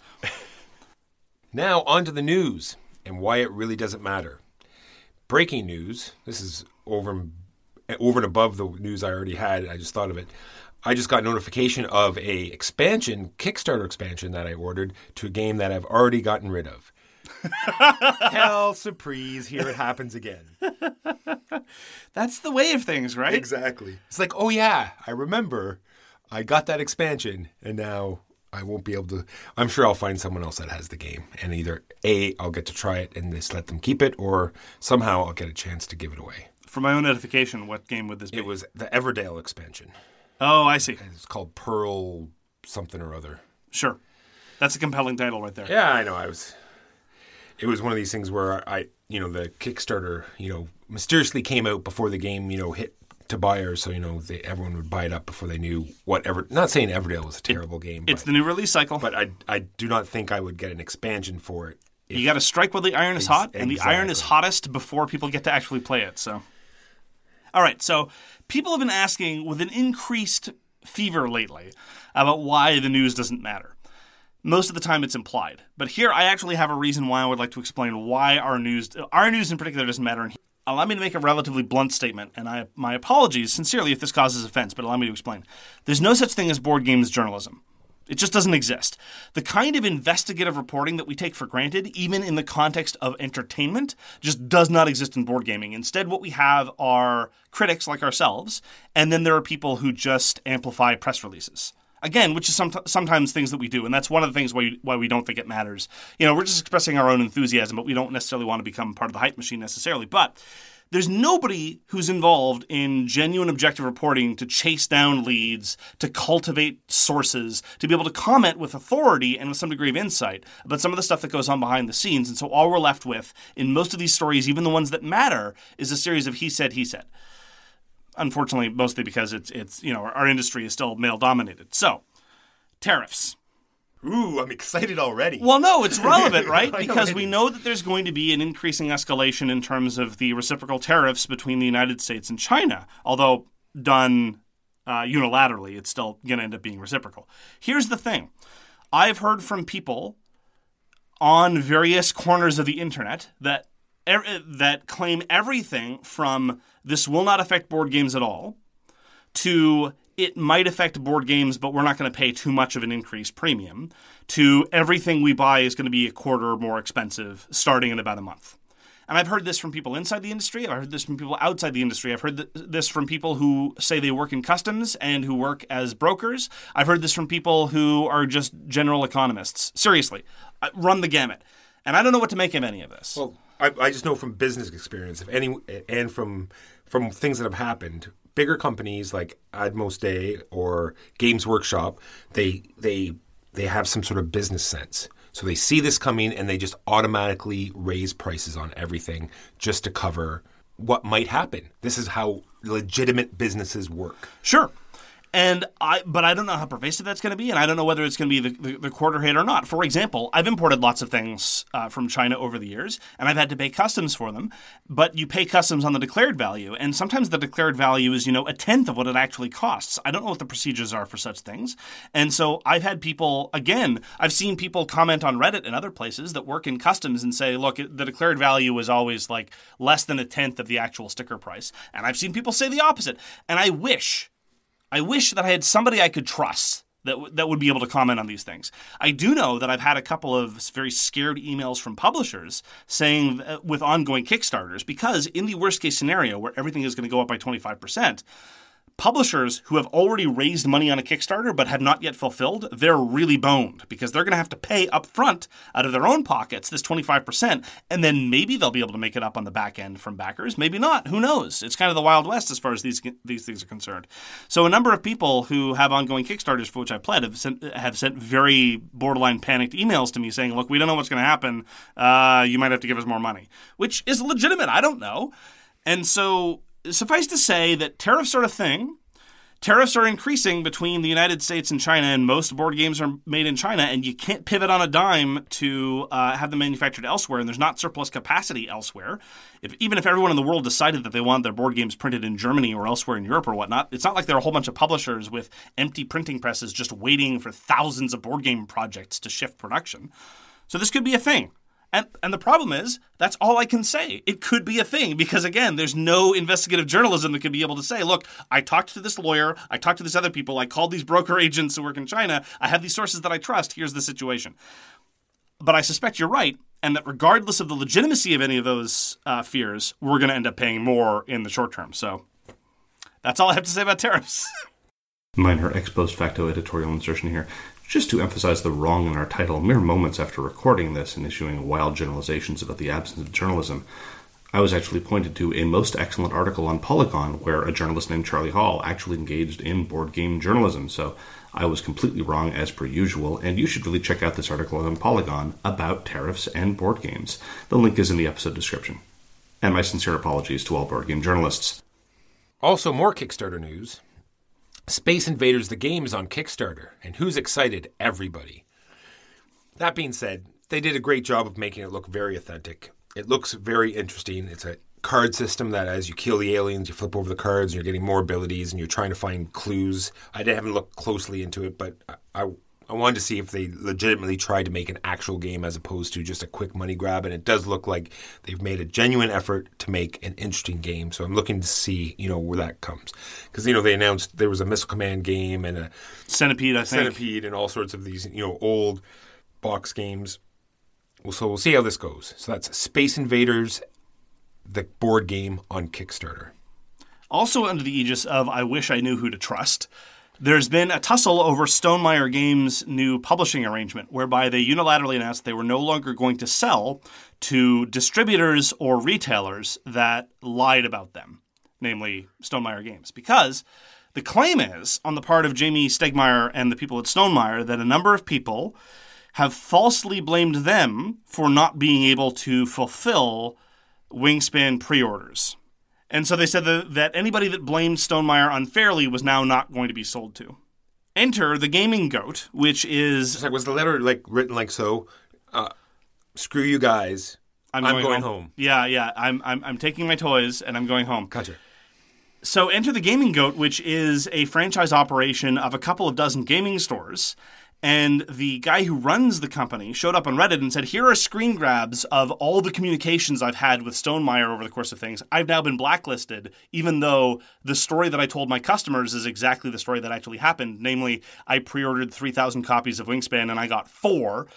Now, on to the news and why it really doesn't matter. Breaking news. This is over, over and above the news I already had. I just thought of it. I just got notification of a expansion, Kickstarter expansion that I ordered to a game that I've already gotten rid of. Hell, surprise, here it happens again. That's the way of things, right? Exactly. It's like, oh yeah, I remember I got that expansion and now I won't be able to, I'm sure I'll find someone else that has the game and either A, I'll get to try it and just let them keep it, or somehow I'll get a chance to give it away. For my own edification, what game would this be? It was the Everdale expansion. Oh, I see. It's called Pearl something or other. Sure. That's a compelling title right there. Yeah, I know. I was... It was one of these things where I, you know, the Kickstarter, you know, mysteriously came out before the game, you know, hit to buyers. So, you know, they, everyone would buy it up before they knew whatever. Not saying Everdale was a terrible it, game. It's but, the new release cycle. But I, I do not think I would get an expansion for it. If, you got to strike while the iron is ex- hot, and exactly. the iron is hottest before people get to actually play it. So, all right. So people have been asking with an increased fever lately about why the news doesn't matter. most of the time it's implied. But here I actually have a reason why I would like to explain why our news, our news in particular, doesn't matter. Allow me to make a relatively blunt statement, and I, my apologies sincerely if this causes offense, but allow me to explain. There's no such thing as board games journalism. It just doesn't exist. The kind of investigative reporting that we take for granted, even in the context of entertainment, just does not exist in board gaming. Instead, what we have are critics like ourselves, and then there are people who just amplify press releases. Again, which is some, sometimes things that we do, and that's one of the things why, why we don't think it matters. You know, we're just expressing our own enthusiasm, but we don't necessarily want to become part of the hype machine necessarily. But there's nobody who's involved in genuine objective reporting to chase down leads, to cultivate sources, to be able to comment with authority and with some degree of insight about some of the stuff that goes on behind the scenes. And so all we're left with in most of these stories, even the ones that matter, is a series of he said, he said. Unfortunately, mostly because it's, it's you know, our industry is still male-dominated. So, tariffs. Ooh, I'm excited already. Well, no, it's relevant, right? Because we know that there's going to be an increasing escalation in terms of the reciprocal tariffs between the United States and China. Although done uh, unilaterally, it's still going to end up being reciprocal. Here's the thing. I've heard from people on various corners of the internet that er- that claim everything from this will not affect board games at all to it might affect board games, but we're not going to pay too much of an increased premium, to everything we buy is going to be a quarter more expensive starting in about a month. And I've heard this from people inside the industry. I've heard this from people outside the industry. I've heard th- this from people who say they work in customs and who work as brokers. I've heard this from people who are just general economists. Seriously, run the gamut. And I don't know what to make of any of this. Well, I, I just know from business experience, if any, and from from things that have happened, bigger companies like Atmos Day or Games Workshop, they they they have some sort of business sense. So they see this coming and they just automatically raise prices on everything just to cover what might happen. This is how legitimate businesses work. Sure. And I, but I don't know how pervasive that's going to be, and I don't know whether it's going to be the, the, the quarter hit or not. For example, I've imported lots of things uh, from China over the years, and I've had to pay customs for them. But you pay customs on the declared value, and sometimes the declared value is, you know, a tenth of what it actually costs. I don't know what the procedures are for such things. And so I've had people, again, I've seen people comment on Reddit and other places that work in customs and say, look, the declared value is always like less than a tenth of the actual sticker price. And I've seen people say the opposite. And I wish... I wish that I had somebody I could trust that w- that would be able to comment on these things. I do know that I've had a couple of very scared emails from publishers saying uh, with ongoing Kickstarters, because in the worst case scenario where everything is going to go up by twenty-five percent, publishers who have already raised money on a Kickstarter but have not yet fulfilled, they're really boned because they're going to have to pay up front out of their own pockets this twenty-five percent, and then maybe they'll be able to make it up on the back end from backers. Maybe not. Who knows? It's kind of the Wild West as far as these these things are concerned. So a number of people who have ongoing Kickstarters for which I pled have sent, have sent very borderline panicked emails to me saying, look, we don't know what's going to happen. Uh, you might have to give us more money, which is legitimate. I don't know. And so... suffice to say that tariffs are a thing. Tariffs are increasing between the United States and China, and most board games are made in China, and you can't pivot on a dime to uh, have them manufactured elsewhere, and there's not surplus capacity elsewhere. If, even if everyone in the world decided that they want their board games printed in Germany or elsewhere in Europe or whatnot, it's not like there are a whole bunch of publishers with empty printing presses just waiting for thousands of board game projects to shift production. So this could be a thing. And and the problem is, that's all I can say. It could be a thing because, again, there's no investigative journalism that could be able to say, look, I talked to this lawyer, I talked to these other people, I called these broker agents who work in China, I have these sources that I trust, here's the situation. But I suspect you're right, and that regardless of the legitimacy of any of those uh, fears, we're going to end up paying more in the short term. So that's all I have to say about tariffs. Minor ex post facto editorial insertion here. Just to emphasize the wrong in our title, mere moments after recording this and issuing wild generalizations about the absence of journalism, I was actually pointed to a most excellent article on Polygon where a journalist named Charlie Hall actually engaged in board game journalism. So I was completely wrong as per usual, and you should really check out this article on Polygon about tariffs and board games. The link is in the episode description. And my sincere apologies to all board game journalists. Also, more Kickstarter news. Space Invaders the game is on Kickstarter, and who's excited? Everybody. That being said, they did a great job of making it look very authentic. It looks very interesting. It's a card system that as you kill the aliens, you flip over the cards, and you're getting more abilities, and you're trying to find clues. I haven't looked closely into it, but I, I I wanted to see if they legitimately tried to make an actual game as opposed to just a quick money grab, and it does look like they've made a genuine effort to make an interesting game. So I'm looking to see, you know, where that comes. Because, you know, they announced there was a Missile Command game and a Centipede, I think. Centipede and all sorts of these, you know, old box games. Well, so we'll see how this goes. So that's Space Invaders, the board game on Kickstarter. Also under the aegis of I Wish I Knew Who to Trust, there's been a tussle over Stonemaier Games' new publishing arrangement, whereby they unilaterally announced they were no longer going to sell to distributors or retailers that lied about them, namely Stonemaier Games. Because the claim is, on the part of Jamie Stegmaier and the people at Stonemaier, that a number of people have falsely blamed them for not being able to fulfill Wingspan pre-orders. And so they said that, that anybody that blamed Stonemaier unfairly was now not going to be sold to. Enter the Gaming Goat, which is... Was the letter like written like so? Uh, screw you guys. I'm, I'm going, going home. home. Yeah, yeah. I'm, I'm I'm taking my toys and I'm going home. Gotcha. So enter the Gaming Goat, which is a franchise operation of a couple of dozen gaming stores. And the guy who runs the company showed up on Reddit and said, here are screen grabs of all the communications I've had with Stonemaier over the course of things. I've now been blacklisted, even though the story that I told my customers is exactly the story that actually happened. Namely, I pre-ordered three thousand copies of Wingspan and I got four.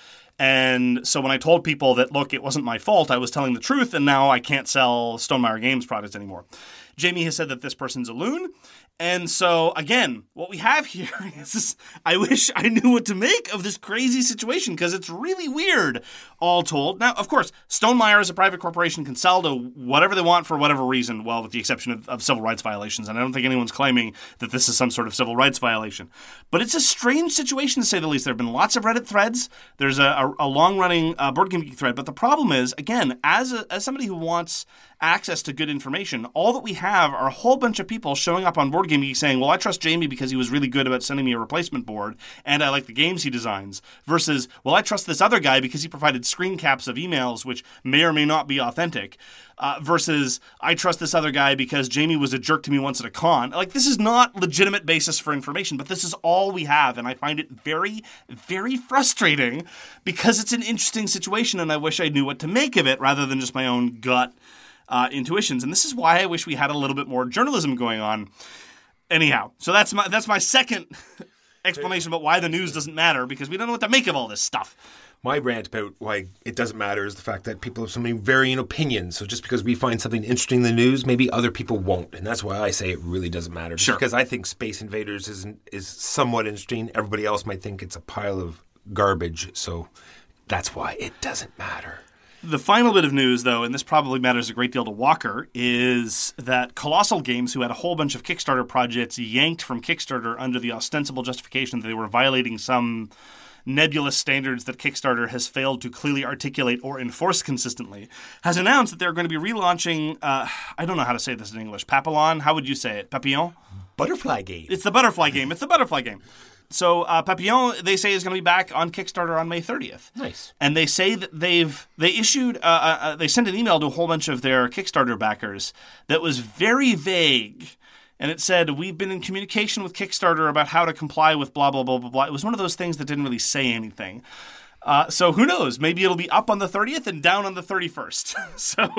And so when I told people that, look, it wasn't my fault, I was telling the truth, and now I can't sell Stonemaier Games products anymore. Jamie has said that this person's a loon. And so, again, what we have here is this, I wish I knew what to make of this crazy situation because it's really weird, all told. Now, of course, Stonemaier as a private corporation can sell to whatever they want for whatever reason, well, with the exception of, of civil rights violations. And I don't think anyone's claiming that this is some sort of civil rights violation. But it's a strange situation, to say the least. There have been lots of Reddit threads. There's a, a, a long-running uh, Board Game Geek thread. But the problem is, again, as a, as somebody who wants access to good information, all that we have are a whole bunch of people showing up on Board Game Geek saying, well, I trust Jamie because he was really good about sending me a replacement board and I like the games he designs, versus, well, I trust this other guy because he provided screen caps of emails which may or may not be authentic, uh, versus I trust this other guy because Jamie was a jerk to me once at a con. Like, this is not legitimate basis for information, but this is all we have, and I find it very, very frustrating because it's an interesting situation and I wish I knew what to make of it rather than just my own gut Uh, intuitions. And this is why I wish we had a little bit more journalism going on. Anyhow, so that's my that's my second explanation about why the news doesn't matter, because we don't know what to make of all this stuff. My rant about why it doesn't matter is the fact that people have so many varying opinions. So just because we find something interesting in the news, maybe other people won't. And that's why I say it really doesn't matter. Just sure. Because I think Space Invaders is, is somewhat interesting. Everybody else might think it's a pile of garbage. So that's why it doesn't matter. The final bit of news, though, and this probably matters a great deal to Walker, is that Colossal Games, who had a whole bunch of Kickstarter projects yanked from Kickstarter under the ostensible justification that they were violating some nebulous standards that Kickstarter has failed to clearly articulate or enforce consistently, has announced that they're going to be relaunching, uh, I don't know how to say this in English, Papillon? How would you say it? Papillon? Butterfly game. It's the butterfly game. It's the butterfly game. So uh, Papillon, they say, is going to be back on Kickstarter on May thirtieth. Nice. And they say that they've they issued uh, uh, they sent an email to a whole bunch of their Kickstarter backers that was very vague, and it said, "We've been in communication with Kickstarter about how to comply with blah blah blah blah blah." It was one of those things that didn't really say anything. Uh, so who knows? Maybe it'll be up on the thirtieth and down on the thirty-first. So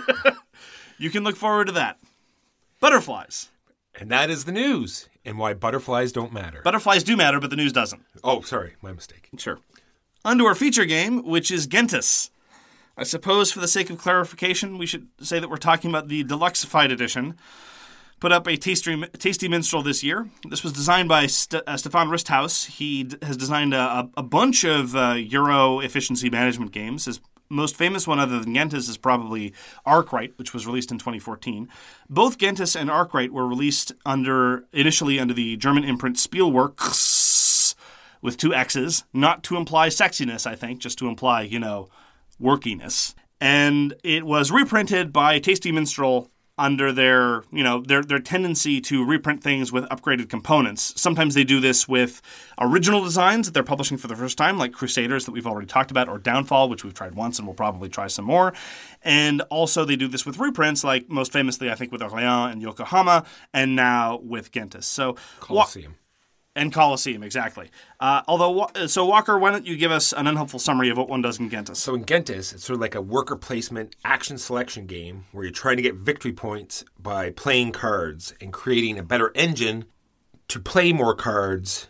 you can look forward to that. Butterflies. And that is the news, and why butterflies don't matter. Butterflies do matter, but the news doesn't. Oh, sorry, my mistake. Sure. On to our feature game, which is Gentis. I suppose for the sake of clarification, we should say that we're talking about the Deluxeified edition. Put up a tasty, tasty minstrel this year. This was designed by St- uh, Stefan Risthaus. He d- has designed a, a bunch of uh, Euro efficiency management games. His most famous one other than Gentis is probably Arkwright, which was released in twenty fourteen. Both Gentis and Arkwright were released under initially under the German imprint Spielworks with two X's, not to imply sexiness, I think, just to imply, you know, workiness. And it was reprinted by Tasty Minstrel under their, you know, their their tendency to reprint things with upgraded components. Sometimes they do this with original designs that they're publishing for the first time, like Crusaders that we've already talked about, or Downfall, which we've tried once and we'll probably try some more. And also they do this with reprints, like most famously, I think, with Orléans and Yokohama, and now with Gentis. So Colosseum. Wa- And Colosseum, exactly. Uh, although, so Walker, why don't you give us an unhelpful summary of what one does in Gentis? So in Gentis, it's sort of like a worker placement action selection game where you're trying to get victory points by playing cards and creating a better engine to play more cards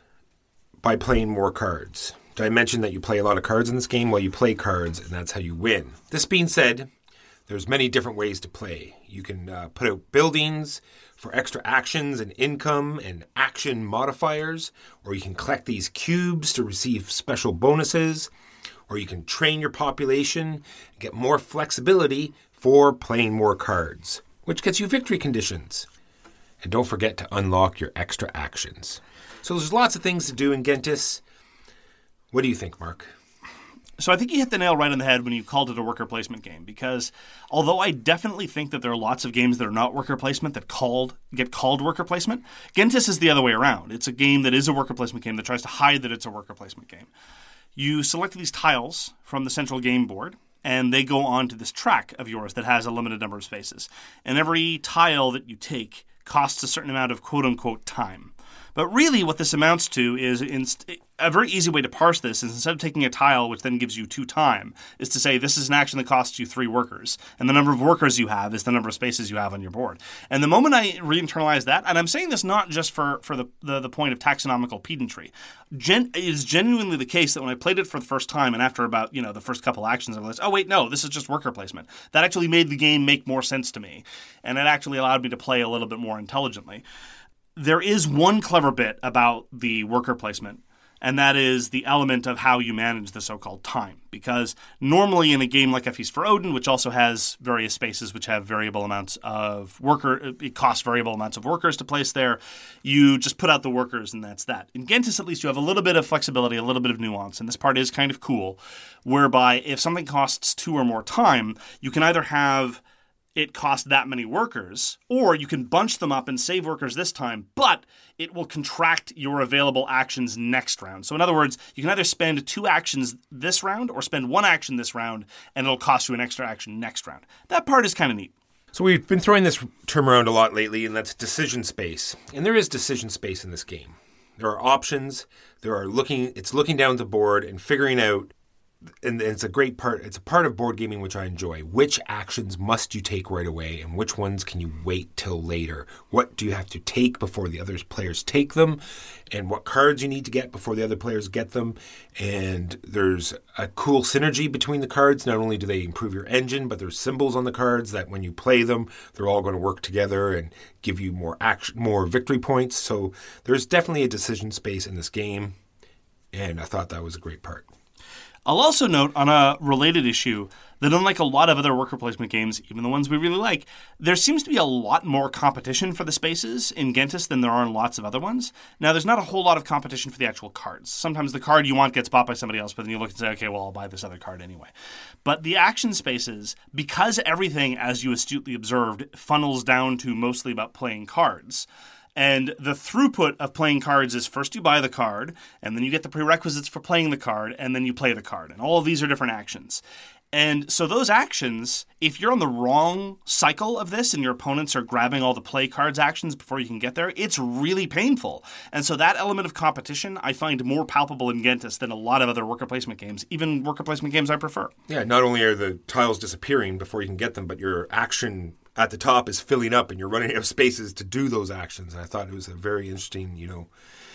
by playing more cards. Did I mention that you play a lot of cards in this game? Well, you play cards, and that's how you win. This being said, there's many different ways to play. You can uh, put out buildings for extra actions and income and action modifiers, or you can collect these cubes to receive special bonuses, or you can train your population and get more flexibility for playing more cards, which gets you victory conditions. And don't forget to unlock your extra actions. So there's lots of things to do in Gentis. What do you think, Mark? So I think you hit the nail right on the head when you called it a worker placement game, because although I definitely think that there are lots of games that are not worker placement that called get called worker placement, Gentis is the other way around. It's a game that is a worker placement game that tries to hide that it's a worker placement game. You select these tiles from the central game board, and they go on to this track of yours that has a limited number of spaces. And every tile that you take costs a certain amount of quote-unquote time. But really what this amounts to is inst- a very easy way to parse this is instead of taking a tile, which then gives you two time, is to say this is an action that costs you three workers. And the number of workers you have is the number of spaces you have on your board. And the moment I re-internalize that, and I'm saying this not just for, for the, the, the point of taxonomical pedantry, gen- it is genuinely the case that when I played it for the first time and after about, you know, the first couple actions, I realized, oh wait, no, this is just worker placement. That actually made the game make more sense to me. And it actually allowed me to play a little bit more intelligently. There is one clever bit about the worker placement, and that is the element of how you manage the so-called time. Because normally in a game like A Feast for Odin, which also has various spaces which have variable amounts of worker, it costs variable amounts of workers to place there, you just put out the workers and that's that. In Gentis, at least, you have a little bit of flexibility, a little bit of nuance, and this part is kind of cool, whereby if something costs two or more time, you can either have it costs that many workers, or you can bunch them up and save workers this time, but it will contract your available actions next round. So in other words, you can either spend two actions this round or spend one action this round, and it'll cost you an extra action next round. That part is kind of neat. So we've been throwing this term around a lot lately, and that's decision space. And there is decision space in this game. There are options. There are looking. It's looking down the board and figuring out. And it's a great part. It's a part of board gaming which I enjoy. Which actions must you take right away, and which ones can you wait till later? What do you have to take before the other players take them, and what cards you need to get before the other players get them? And there's a cool synergy between the cards. Not only do they improve your engine, but there's symbols on the cards that when you play them, they're all going to work together and give you more action, more victory points. So there's definitely a decision space in this game, and I thought that was a great part. I'll also note on a related issue that unlike a lot of other worker placement games, even the ones we really like, there seems to be a lot more competition for the spaces in Gentis than there are in lots of other ones. Now, there's not a whole lot of competition for the actual cards. Sometimes the card you want gets bought by somebody else, but then you look and say, okay, well, I'll buy this other card anyway. But the action spaces, because everything, as you astutely observed, funnels down to mostly about playing cards, and the throughput of playing cards is first you buy the card, and then you get the prerequisites for playing the card, and then you play the card. And all of these are different actions. And so those actions, if you're on the wrong cycle of this and your opponents are grabbing all the play cards actions before you can get there, it's really painful. And so that element of competition I find more palpable in Gentis than a lot of other worker placement games, even worker placement games I prefer. Yeah, not only are the tiles disappearing before you can get them, but your action at the top is filling up and you're running out of spaces to do those actions. And I thought it was a very interesting, you know,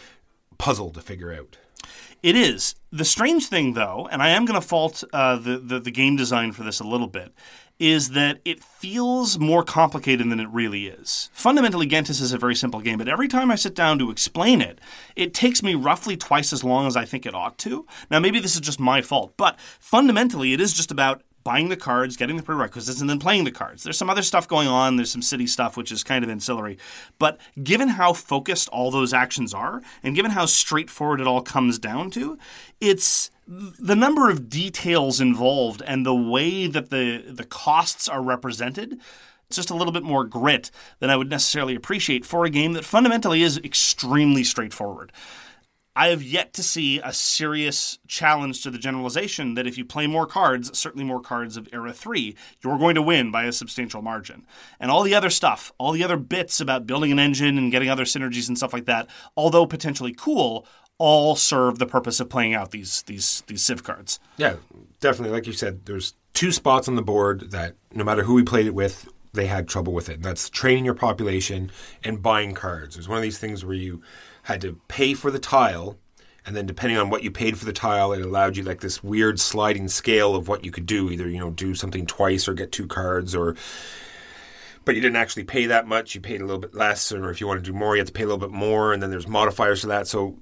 puzzle to figure out. It is. The strange thing, though, and I am going to fault uh, the, the, the game design for this a little bit, is that it feels more complicated than it really is. Fundamentally, Gentis is a very simple game, but every time I sit down to explain it, it takes me roughly twice as long as I think it ought to. Now, maybe this is just my fault, but fundamentally, it is just about buying the cards, getting the prerequisites, and then playing the cards. There's some other stuff going on. There's some city stuff, which is kind of ancillary. But given how focused all those actions are, and given how straightforward it all comes down to, it's the number of details involved and the way that the, the costs are represented. It's just a little bit more grit than I would necessarily appreciate for a game that fundamentally is extremely straightforward. I have yet to see a serious challenge to the generalization that if you play more cards, certainly more cards of Era three, you're going to win by a substantial margin. And all the other stuff, all the other bits about building an engine and getting other synergies and stuff like that, although potentially cool, all serve the purpose of playing out these these these Civ cards. Yeah, definitely. Like you said, there's two spots on the board that no matter who we played it with, they had trouble with it. And that's training your population and buying cards. There's one of these things where you had to pay for the tile, and then depending on what you paid for the tile, it allowed you like this weird sliding scale of what you could do. Either, you know, do something twice or get two cards, or but you didn't actually pay that much. You paid a little bit less, or if you want to do more, you have to pay a little bit more, and then there's modifiers to that. So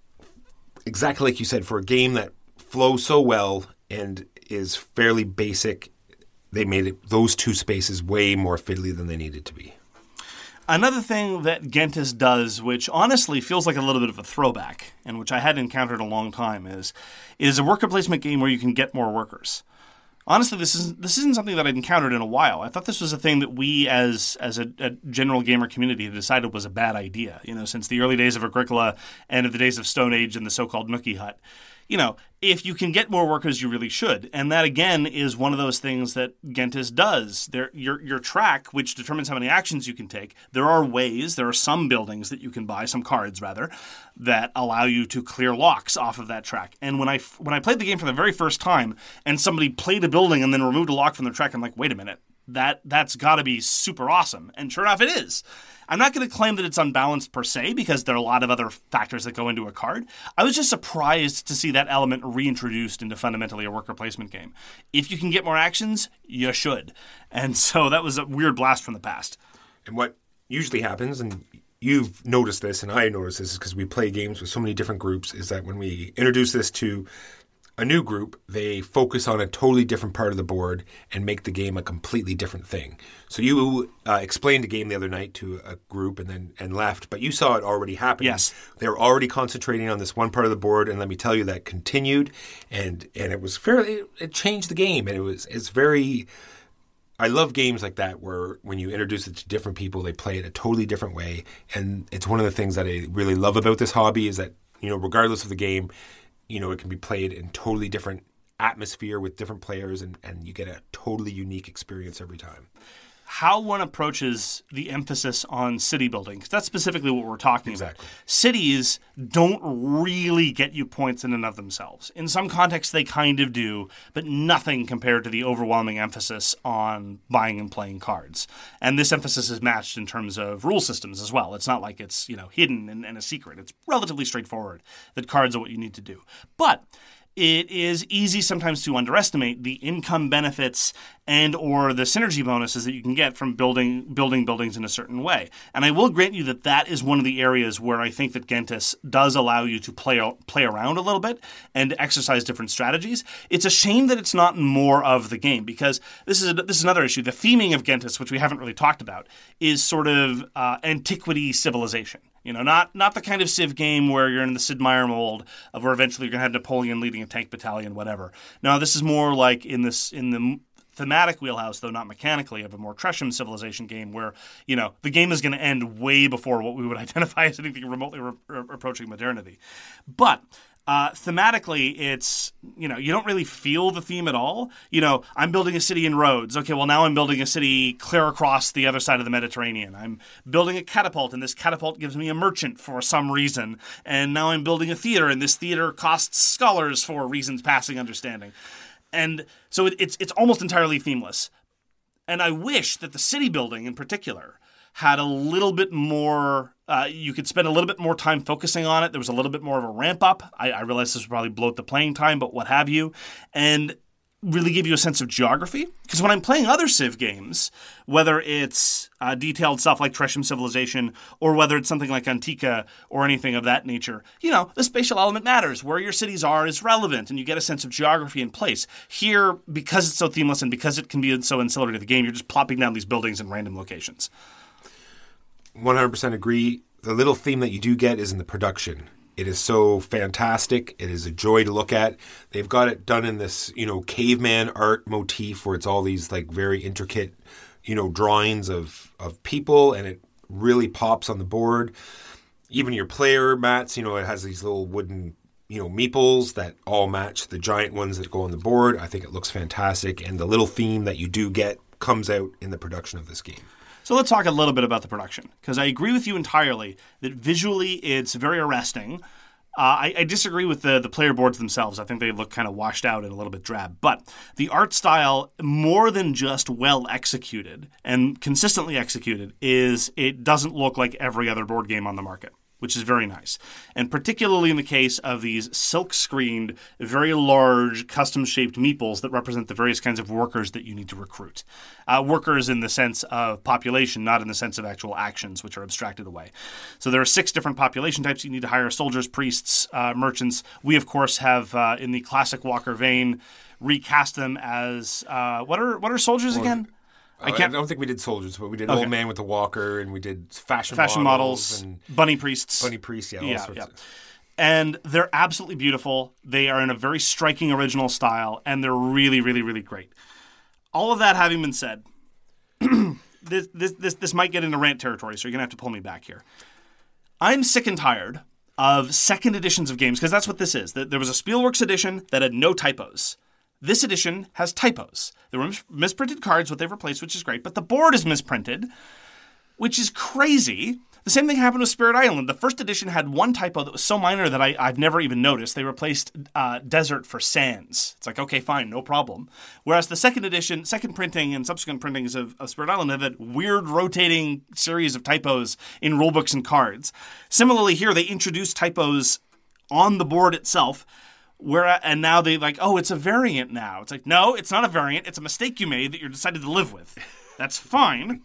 exactly like you said, for a game that flows so well and is fairly basic, they made it, those two spaces way more fiddly than they needed to be. Another thing that Gentis does, which honestly feels like a little bit of a throwback, and which I hadn't encountered in a long time, is it is a worker placement game where you can get more workers. Honestly, this isn't this isn't something that I'd encountered in a while. I thought this was a thing that we, as as a, a general gamer community, decided was a bad idea. You know, since the early days of Agricola and of the days of Stone Age and the so-called Nookie Hut. You know, if you can get more workers, you really should. And that, again, is one of those things that Gentis does. There, your your track, which determines how many actions you can take, there are ways, there are some buildings that you can buy, some cards, rather, that allow you to clear locks off of that track. And when I, when I played the game for the very first time, and somebody played a building and then removed a lock from their track, I'm like, wait a minute, that, that's got to be super awesome. And sure enough, it is. I'm not going to claim that it's unbalanced per se, because there are a lot of other factors that go into a card. I was just surprised to see that element reintroduced into fundamentally a worker placement game. If you can get more actions, you should. And so that was a weird blast from the past. And what usually happens, and you've noticed this and I noticed this because we play games with so many different groups, is that when we introduce this to a new group, they focus on a totally different part of the board and make the game a completely different thing. So you uh, explained the game the other night to a group and then and left, but you saw it already happening. Yes. They were already concentrating on this one part of the board, and let me tell you, that continued, and and it was fairly, it, it changed the game, and it was it's very. I love games like that where when you introduce it to different people, they play it a totally different way, and it's one of the things that I really love about this hobby is that, you know, regardless of the game, you know, it can be played in totally different atmosphere with different players, and, and you get a totally unique experience every time. How one approaches the emphasis on city building, because that's specifically what we're talking Exactly. about. Cities don't really get you points in and of themselves. In some contexts, they kind of do, but nothing compared to the overwhelming emphasis on buying and playing cards. And this emphasis is matched in terms of rule systems as well. It's not like it's, you know, hidden and, and a secret. It's relatively straightforward that cards are what you need to do. But it is easy sometimes to underestimate the income benefits and or the synergy bonuses that you can get from building building buildings in a certain way. And I will grant you that that is one of the areas where I think that Gentis does allow you to play play around a little bit and exercise different strategies. It's a shame that it's not more of the game, because this is a, this is another issue. The theming of Gentis, which we haven't really talked about, is sort of uh, antiquity civilization. You know, not not the kind of Civ game where you're in the Sid Meier mold of where eventually you're going to have Napoleon leading a tank battalion, whatever. No, this is more like in this in the thematic wheelhouse, though not mechanically, of a more Tresham civilization game where, you know, the game is going to end way before what we would identify as anything remotely re- re- approaching modernity. But Uh, thematically, it's, you know, you don't really feel the theme at all. You know, I'm building a city in Rhodes. Okay, well, now I'm building a city clear across the other side of the Mediterranean. I'm building a catapult, and this catapult gives me a merchant for some reason. And now I'm building a theater, and this theater costs scholars for reasons passing understanding. And so it, it's it's almost entirely themeless. And I wish that the city building in particular had a little bit more, uh, you could spend a little bit more time focusing on it. There was a little bit more of a ramp up. I, I realize this would probably bloat the playing time, but what have you. And really give you a sense of geography. Because when I'm playing other Civ games, whether it's uh, detailed stuff like Tresham Civilization, or whether it's something like Antica or anything of that nature, you know, the spatial element matters. Where your cities are is relevant, and you get a sense of geography and place. Here, because it's so themeless and because it can be so ancillary to the game, you're just plopping down these buildings in random locations. one hundred percent agree. The little theme that you do get is in the production. It is so fantastic. It is a joy to look at. They've got it done in this, you know, caveman art motif where it's all these like very intricate, you know, drawings of, of people, and it really pops on the board. even your player mats, you know, it has these little wooden, you know, meeples that all match the giant ones that go on the board. I think it looks fantastic. And the little theme that you do get comes out in the production of this game. So let's talk a little bit about the production, because I agree with you entirely that visually it's very arresting. Uh, I, I disagree with the, the player boards themselves. I think they look kind of washed out and a little bit drab. But the art style, more than just well executed and consistently executed, is it doesn't look like every other board game on the market, which is very nice. And particularly in the case of these silk-screened, very large, custom-shaped meeples that represent the various kinds of workers that you need to recruit. Uh, workers in the sense of population, not in the sense of actual actions, which are abstracted away. So there are six different population types you need to hire: soldiers, priests, uh, merchants. We, of course, have, uh, in the classic Walker vein, recast them as, uh, what are what are soldiers Well, again? I, I don't think we did soldiers, but we did Okay. Old Man with the Walker, and we did fashion, Fashion models, models, and bunny priests. bunny priests, yeah, all Yeah, sorts yeah. of And they're absolutely beautiful. They are in a very striking original style, and they're really, really, really great. All of that having been said, this, this this this might get into rant territory, so you're going to have to pull me back here. I'm sick and tired of second editions of games, because that's what this is. There was a Spielworks edition that had no typos. This edition has typos. There were mis- misprinted cards, what they've replaced, which is great, but the board is misprinted, which is crazy. The same thing happened with Spirit Island. The first edition had one typo that was so minor that I, I've never even noticed. They replaced uh, desert for sands. It's like, okay, fine, no problem. Whereas the second edition, second printing and subsequent printings of, of Spirit Island have that weird rotating series of typos in rulebooks and cards. Similarly here, they introduced typos on the board itself, where and now they like, oh, it's a variant now. It's like, no, it's not a variant. It's a mistake you made that you're decided to live with. That's fine.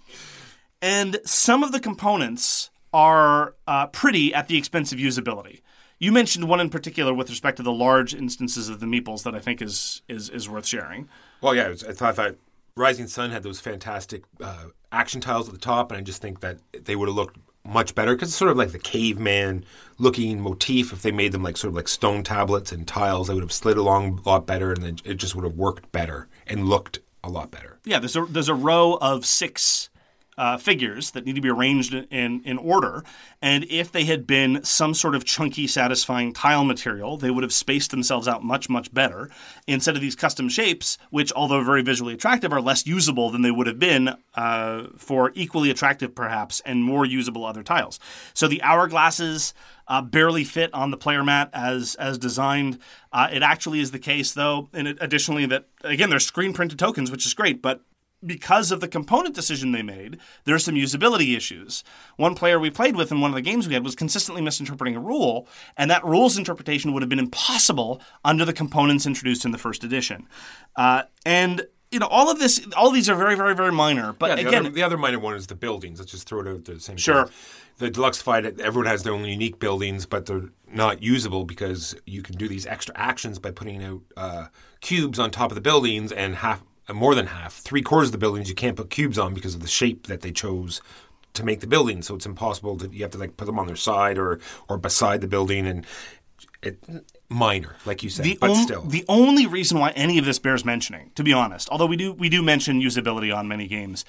And some of the components are uh, pretty at the expense of usability. You mentioned one in particular with respect to the large instances of the meeples that I think is is, is worth sharing. Well, yeah, it was, I thought that Rising Sun had those fantastic uh, action tiles at the top, and I just think that they would have looked much better, because it's sort of like the caveman looking motif. If they made them like sort of like stone tablets and tiles, they would have slid along a lot better, and then it just would have worked better and looked a lot better. Yeah, there's a there's a row of six uh, figures that need to be arranged in in order, and if they had been some sort of chunky, satisfying tile material, they would have spaced themselves out much, much better, instead of these custom shapes, which, although very visually attractive, are less usable than they would have been uh, for equally attractive, perhaps, and more usable other tiles. So the hourglasses uh, barely fit on the player mat as as designed. Uh, it actually is the case, though, and it, additionally, that, again, they're screen-printed tokens, which is great, but because of the component decision they made, there's some usability issues. One player we played with in one of the games we had was consistently misinterpreting a rule, and that rule's interpretation would have been impossible under the components introduced in the first edition. Uh, and, you know, all of this, all of these are very, very, very minor. But yeah, the again, other, the other minor one is the buildings. Let's just throw it out there. The same Sure. time. The deluxe fight, everyone has their own unique buildings, but they're not usable because you can do these extra actions by putting out uh, cubes on top of the buildings, and half. More than half, three quarters of the buildings you can't put cubes on because of the shape that they chose to make the building. So it's impossible to, you have to like put them on their side or or beside the building, and it minor, like you said, the but on- still. the only reason why any of this bears mentioning, to be honest, although we do we do mention usability on many games,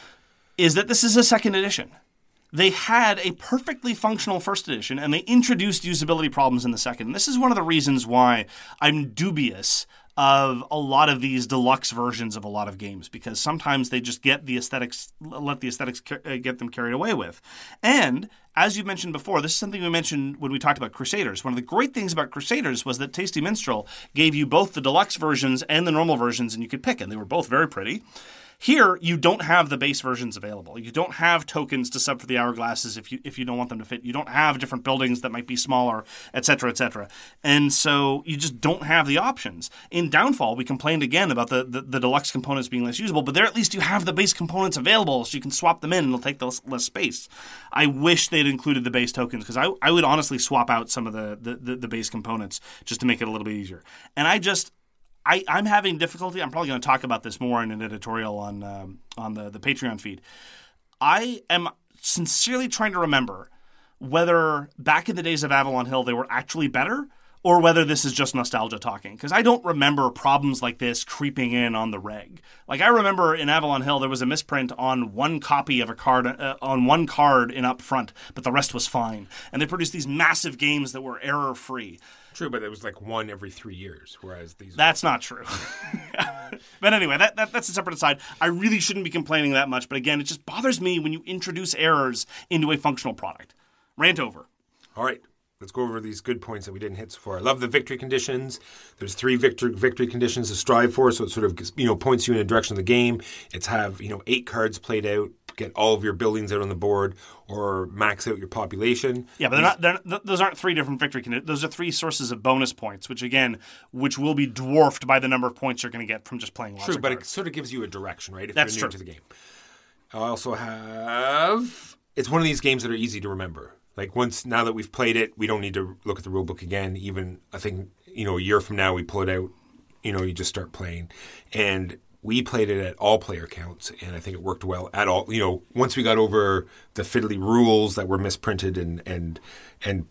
is that this is a second edition. They had a perfectly functional first edition, and they introduced usability problems in the second. And this is one of the reasons why I'm dubious of a lot of these deluxe versions of a lot of games, because sometimes they just get the aesthetics, let the aesthetics get them carried away with. And as you mentioned before, this is something we mentioned when we talked about Crusaders. One of the great things about Crusaders was that Tasty Minstrel gave you both the deluxe versions and the normal versions, and you could pick, and they were both very pretty. Here, you don't have the base versions available. You don't have tokens to sub for the hourglasses if you if you don't want them to fit. You don't have different buildings that might be smaller, et cetera, et cetera. And so you just don't have the options. In Downfall, we complained again about the, the, the deluxe components being less usable, but there at least you have the base components available, so you can swap them in and they'll take less, less space. I wish they'd included the base tokens, because I, I would honestly swap out some of the, the, the, the base components just to make it a little bit easier. And I just... I, I'm having difficulty. I'm probably going to talk about this more in an editorial on um, on the, the Patreon feed. I am sincerely trying to remember whether back in the days of Avalon Hill they were actually better, or whether this is just nostalgia talking. Because I don't remember problems like this creeping in on the reg. Like, I remember in Avalon Hill, there was a misprint on one copy of a card, uh, on one card in up front, but the rest was fine. And they produced these massive games that were error-free. True, but it was like one every three years, whereas these... That's not true. But anyway, that, that that's a separate aside. I really shouldn't be complaining that much, but again, it just bothers me when you introduce errors into a functional product. Rant over. All right. Let's go over these good points that we didn't hit so far. I love the victory conditions. There's three victory victory conditions to strive for, so it sort of, you know, points you in a direction of the game. It's have, you know, eight cards played out, get all of your buildings out on the board, or max out your population. Yeah, but they're not, they're not, those aren't three different victory conditions. Those are three sources of bonus points, which again, which will be dwarfed by the number of points you're going to get from just playing lots True, of but cards. it sort of gives you a direction, right? If That's you're new true. to the game. I also have... It's one of these games that are easy to remember. Like, once, now that we've played it, we don't need to look at the rule book again. Even, I think, you know, a year from now, we pull it out, you know, you just start playing. And we played it at all player counts, and I think it worked well at all. You know, once we got over the fiddly rules that were misprinted and and and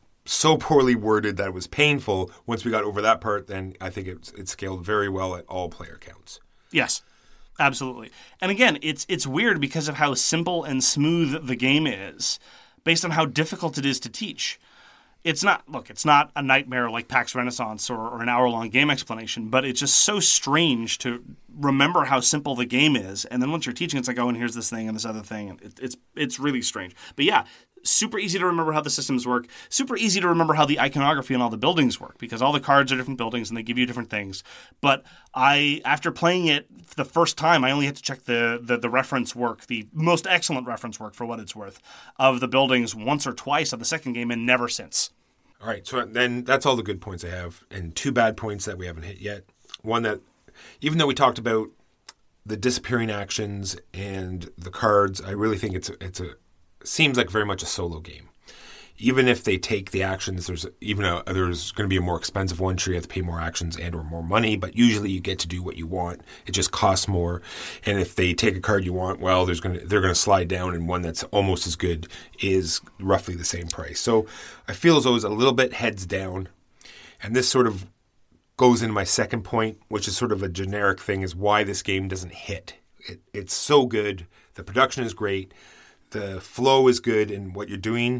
so poorly worded that it was painful, once we got over that part, then I think it, it scaled very well at all player counts. Yes. Absolutely. And again, it's it's weird because of how simple and smooth the game is, based on how difficult it is to teach. It's not, look, it's not a nightmare like PAX Renaissance or, or an hour-long game explanation, but it's just so strange to remember how simple the game is. And then once you're teaching, it's like, oh, and here's this thing and this other thing. And it, it's it's really strange. But yeah, super easy to remember how the systems work. Super easy to remember how the iconography and all the buildings work, because all the cards are different buildings and they give you different things. But I, after playing it the first time, I only had to check the, the, the reference work, the most excellent reference work for what it's worth, of the buildings once or twice of the second game and never since. All right, so then that's all the good points I have, and two bad points that we haven't hit yet. One that, even though we talked about the disappearing actions and the cards, I really think it's a, it's a seems like very much a solo game. Even if they take the actions, there's even a, there's going to be a more expensive one, sure you have to pay more actions and or more money, but usually you get to do what you want. It just costs more. And if they take a card you want, well, there's going to they're going to slide down, and one that's almost as good is roughly the same price. So I feel as though it's a little bit heads down. And this sort of goes into my second point, which is sort of a generic thing, is why this game doesn't hit. It, it's so good. The production is great. The flow is good, and what you're doing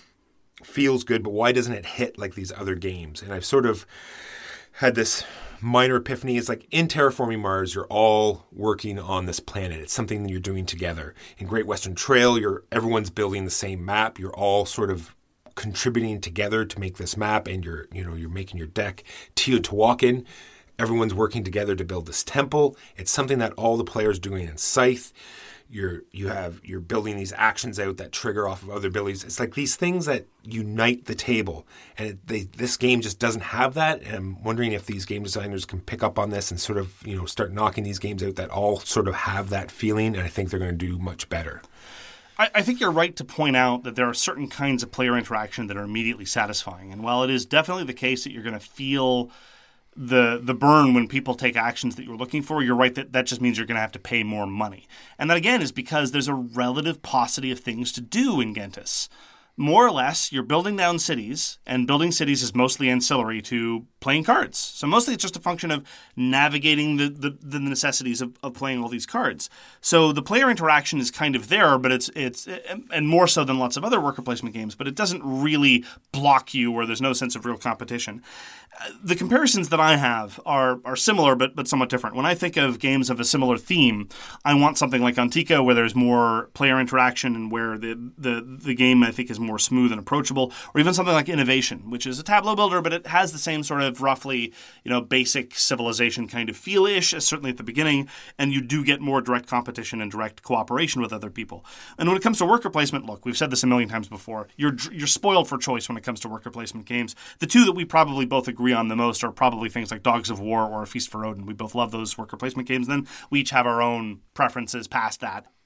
feels good, but why doesn't it hit like these other games? And I've sort of had this minor epiphany. It's like in Terraforming Mars, you're all working on this planet. It's something that you're doing together. In Great Western Trail, you're everyone's building the same map. You're all sort of contributing together to make this map, and you're you know you're making your deck. Teotihuacan, everyone's working together to build this temple. It's something that all the players are doing in Scythe. You're you have you're building these actions out that trigger off of other abilities. It's like these things that unite the table, and it, they, this game just doesn't have that. And I'm wondering if these game designers can pick up on this and sort of you know start knocking these games out that all sort of have that feeling. And I think they're going to do much better. I, I think you're right to point out that there are certain kinds of player interaction that are immediately satisfying. And while it is definitely the case that you're going to feel the the burn when people take actions that you're looking for, you're right that that just means you're going to have to pay more money. And that, again, is because there's a relative paucity of things to do in Gentis. More or less, you're building down cities, and building cities is mostly ancillary to playing cards. So mostly it's just a function of navigating the, the, the necessities of, of playing all these cards. So the player interaction is kind of there, but it's it's and more so than lots of other worker placement games, but it doesn't really block you where there's no sense of real competition. The comparisons that I have are are similar, but but somewhat different. When I think of games of a similar theme, I want something like Antica, where there's more player interaction and where the the, the game, I think, is more smooth and approachable, or even something like Innovation, which is a tableau builder, but it has the same sort of roughly, you know, basic civilization kind of feel-ish, certainly at the beginning, and you do get more direct competition and direct cooperation with other people. And when it comes to worker placement, look, we've said this a million times before, you're you're spoiled for choice when it comes to worker placement games. The two that we probably both agree on the most are probably things like Dogs of War or A Feast for Odin. We both love those worker placement games. Then we each have our own preferences past that.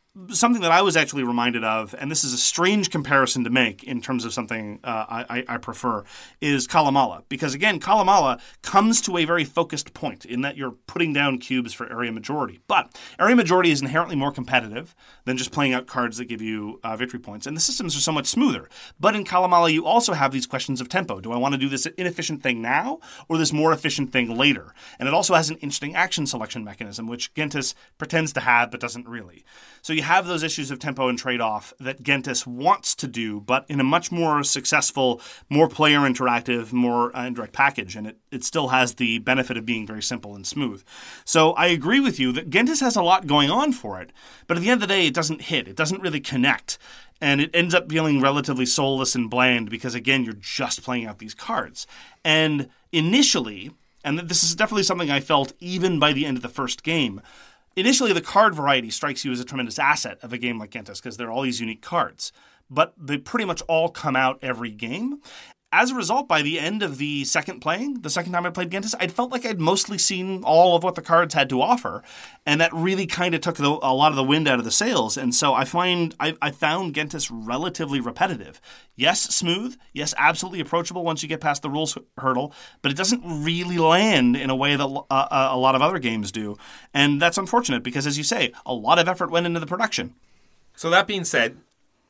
something that I was actually reminded of, and this is a strange comparison to make in terms of something uh, I, I prefer, is Kalamala. Because again, Kalamala comes to a very focused point in that you're putting down cubes for area majority. But area majority is inherently more competitive than just playing out cards that give you uh, victory points. And the systems are so much smoother. But in Kalamala, you also have these questions of tempo. Do I want to do this inefficient thing now or this more efficient thing later? And it also has an interesting action selection mechanism, which Gentis pretends to have but doesn't really. So you have those issues of tempo and trade-off that Gentis wants to do, but in a much more successful, more player interactive, more uh, indirect package, and it, it still has the benefit of being very simple and smooth. So I agree with you that Gentis has a lot going on for it, but at the end of the day, it doesn't hit. It doesn't really connect, and it ends up feeling relatively soulless and bland because, again, you're just playing out these cards. And initially, and this is definitely something I felt even by the end of the first game, initially, the card variety strikes you as a tremendous asset of a game like Gentis because there are all these unique cards, but they pretty much all come out every game. As a result, by the end of the second playing, the second time I played Gentis, I felt like I'd mostly seen all of what the cards had to offer, and that really kind of took the, a lot of the wind out of the sails. And so I find I, I found Gentis relatively repetitive. Yes, smooth. Yes, absolutely approachable once you get past the rules hurdle, but it doesn't really land in a way that uh, a lot of other games do, and that's unfortunate because, as you say, a lot of effort went into the production. So that being said,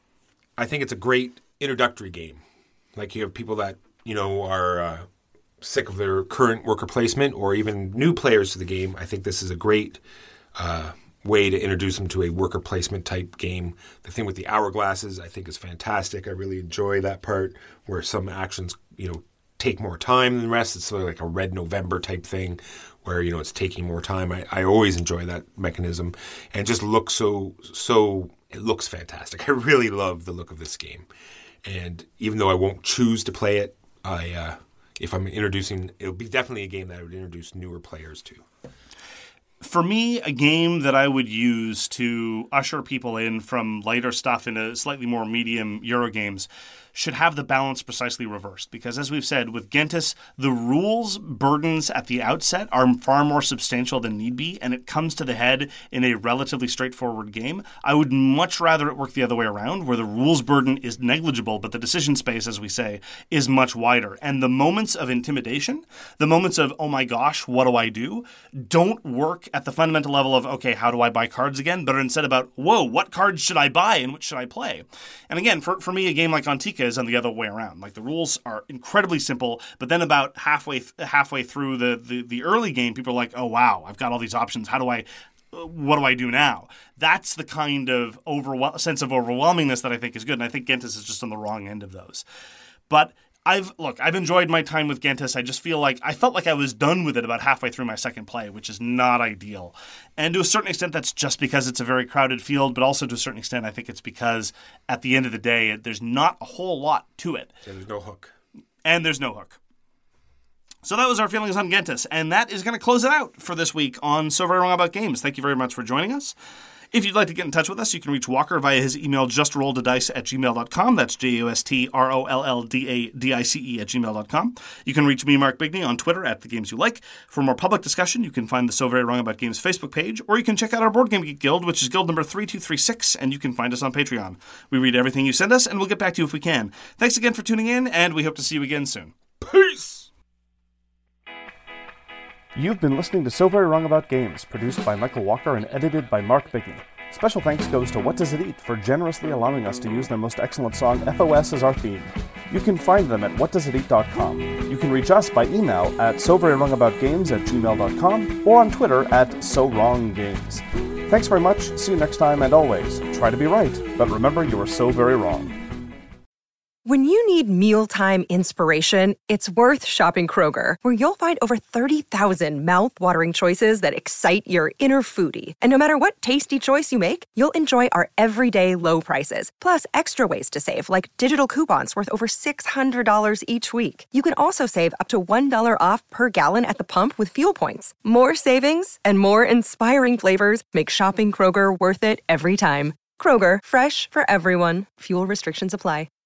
I think it's a great introductory game. Like you have people that, you know, are uh, sick of their current worker placement or even new players to the game. I think this is a great uh, way to introduce them to a worker placement type game. The thing with the hourglasses I think is fantastic. I really enjoy that part where some actions, you know, take more time than the rest. It's sort of like a Red November type thing where, you know, it's taking more time. I, I always enjoy that mechanism and just looks so, so, it looks fantastic. I really love the look of this game. And even though I won't choose to play it, I uh, if I'm introducing, it'll be definitely a game that I would introduce newer players to. For me, a game that I would use to usher people in from lighter stuff into slightly more medium Euro games should have the balance precisely reversed. Because as we've said, with Gentis, the rules burdens at the outset are far more substantial than need be, and it comes to the head in a relatively straightforward game. I would much rather it work the other way around, where the rules burden is negligible, but the decision space, as we say, is much wider. And the moments of intimidation, the moments of, oh my gosh, what do I do, don't work at the fundamental level of, okay, how do I buy cards again? But are instead about, whoa, what cards should I buy and which should I play? And again, for, for me, a game like Antica is on the other way around. Like the rules are incredibly simple, but then about halfway th- halfway through the, the the early game, people are like, "Oh wow, I've got all these options. How do I? Uh, what do I do now?" That's the kind of overwhel- sense of overwhelmingness that I think is good, and I think Gentis is just on the wrong end of those. But I've look, I've enjoyed my time with Gentis. I just feel like I felt like I was done with it about halfway through my second play, which is not ideal. And to a certain extent, that's just because it's a very crowded field, but also to a certain extent, I think it's because at the end of the day, there's not a whole lot to it. Yeah, there's no hook. And there's no hook. So that was our feelings on Gentis, and that is going to close it out for this week on So Very Wrong About Games. Thank you very much for joining us. If you'd like to get in touch with us, you can reach Walker via his email, justrolledadice at gmail dot com. That's J U S T R O L L D A D I C E at gmail dot com. You can reach me, Mark Bigney, on Twitter at The Games You Like. For more public discussion, you can find the So Very Wrong About Games Facebook page, or you can check out our Board Game Geek Guild, which is guild number three two three six, and you can find us on Patreon. We read everything you send us, and we'll get back to you if we can. Thanks again for tuning in, and we hope to see you again soon. Peace! You've been listening to So Very Wrong About Games, produced by Michael Walker and edited by Mark Bigney. Special thanks goes to What Does It Eat for generously allowing us to use their most excellent song, F O S, as our theme. You can find them at what does it eat dot com. You can reach us by email at so very wrong about games at gmail dot com or on Twitter at so wrong games. Thanks very much, see you next time, and always, try to be right, but remember you are so very wrong. When you need mealtime inspiration, it's worth shopping Kroger, where you'll find over thirty thousand mouth-watering choices that excite your inner foodie. And no matter what tasty choice you make, you'll enjoy our everyday low prices, plus extra ways to save, like digital coupons worth over six hundred dollars each week. You can also save up to one dollar off per gallon at the pump with fuel points. More savings and more inspiring flavors make shopping Kroger worth it every time. Kroger, fresh for everyone. Fuel restrictions apply.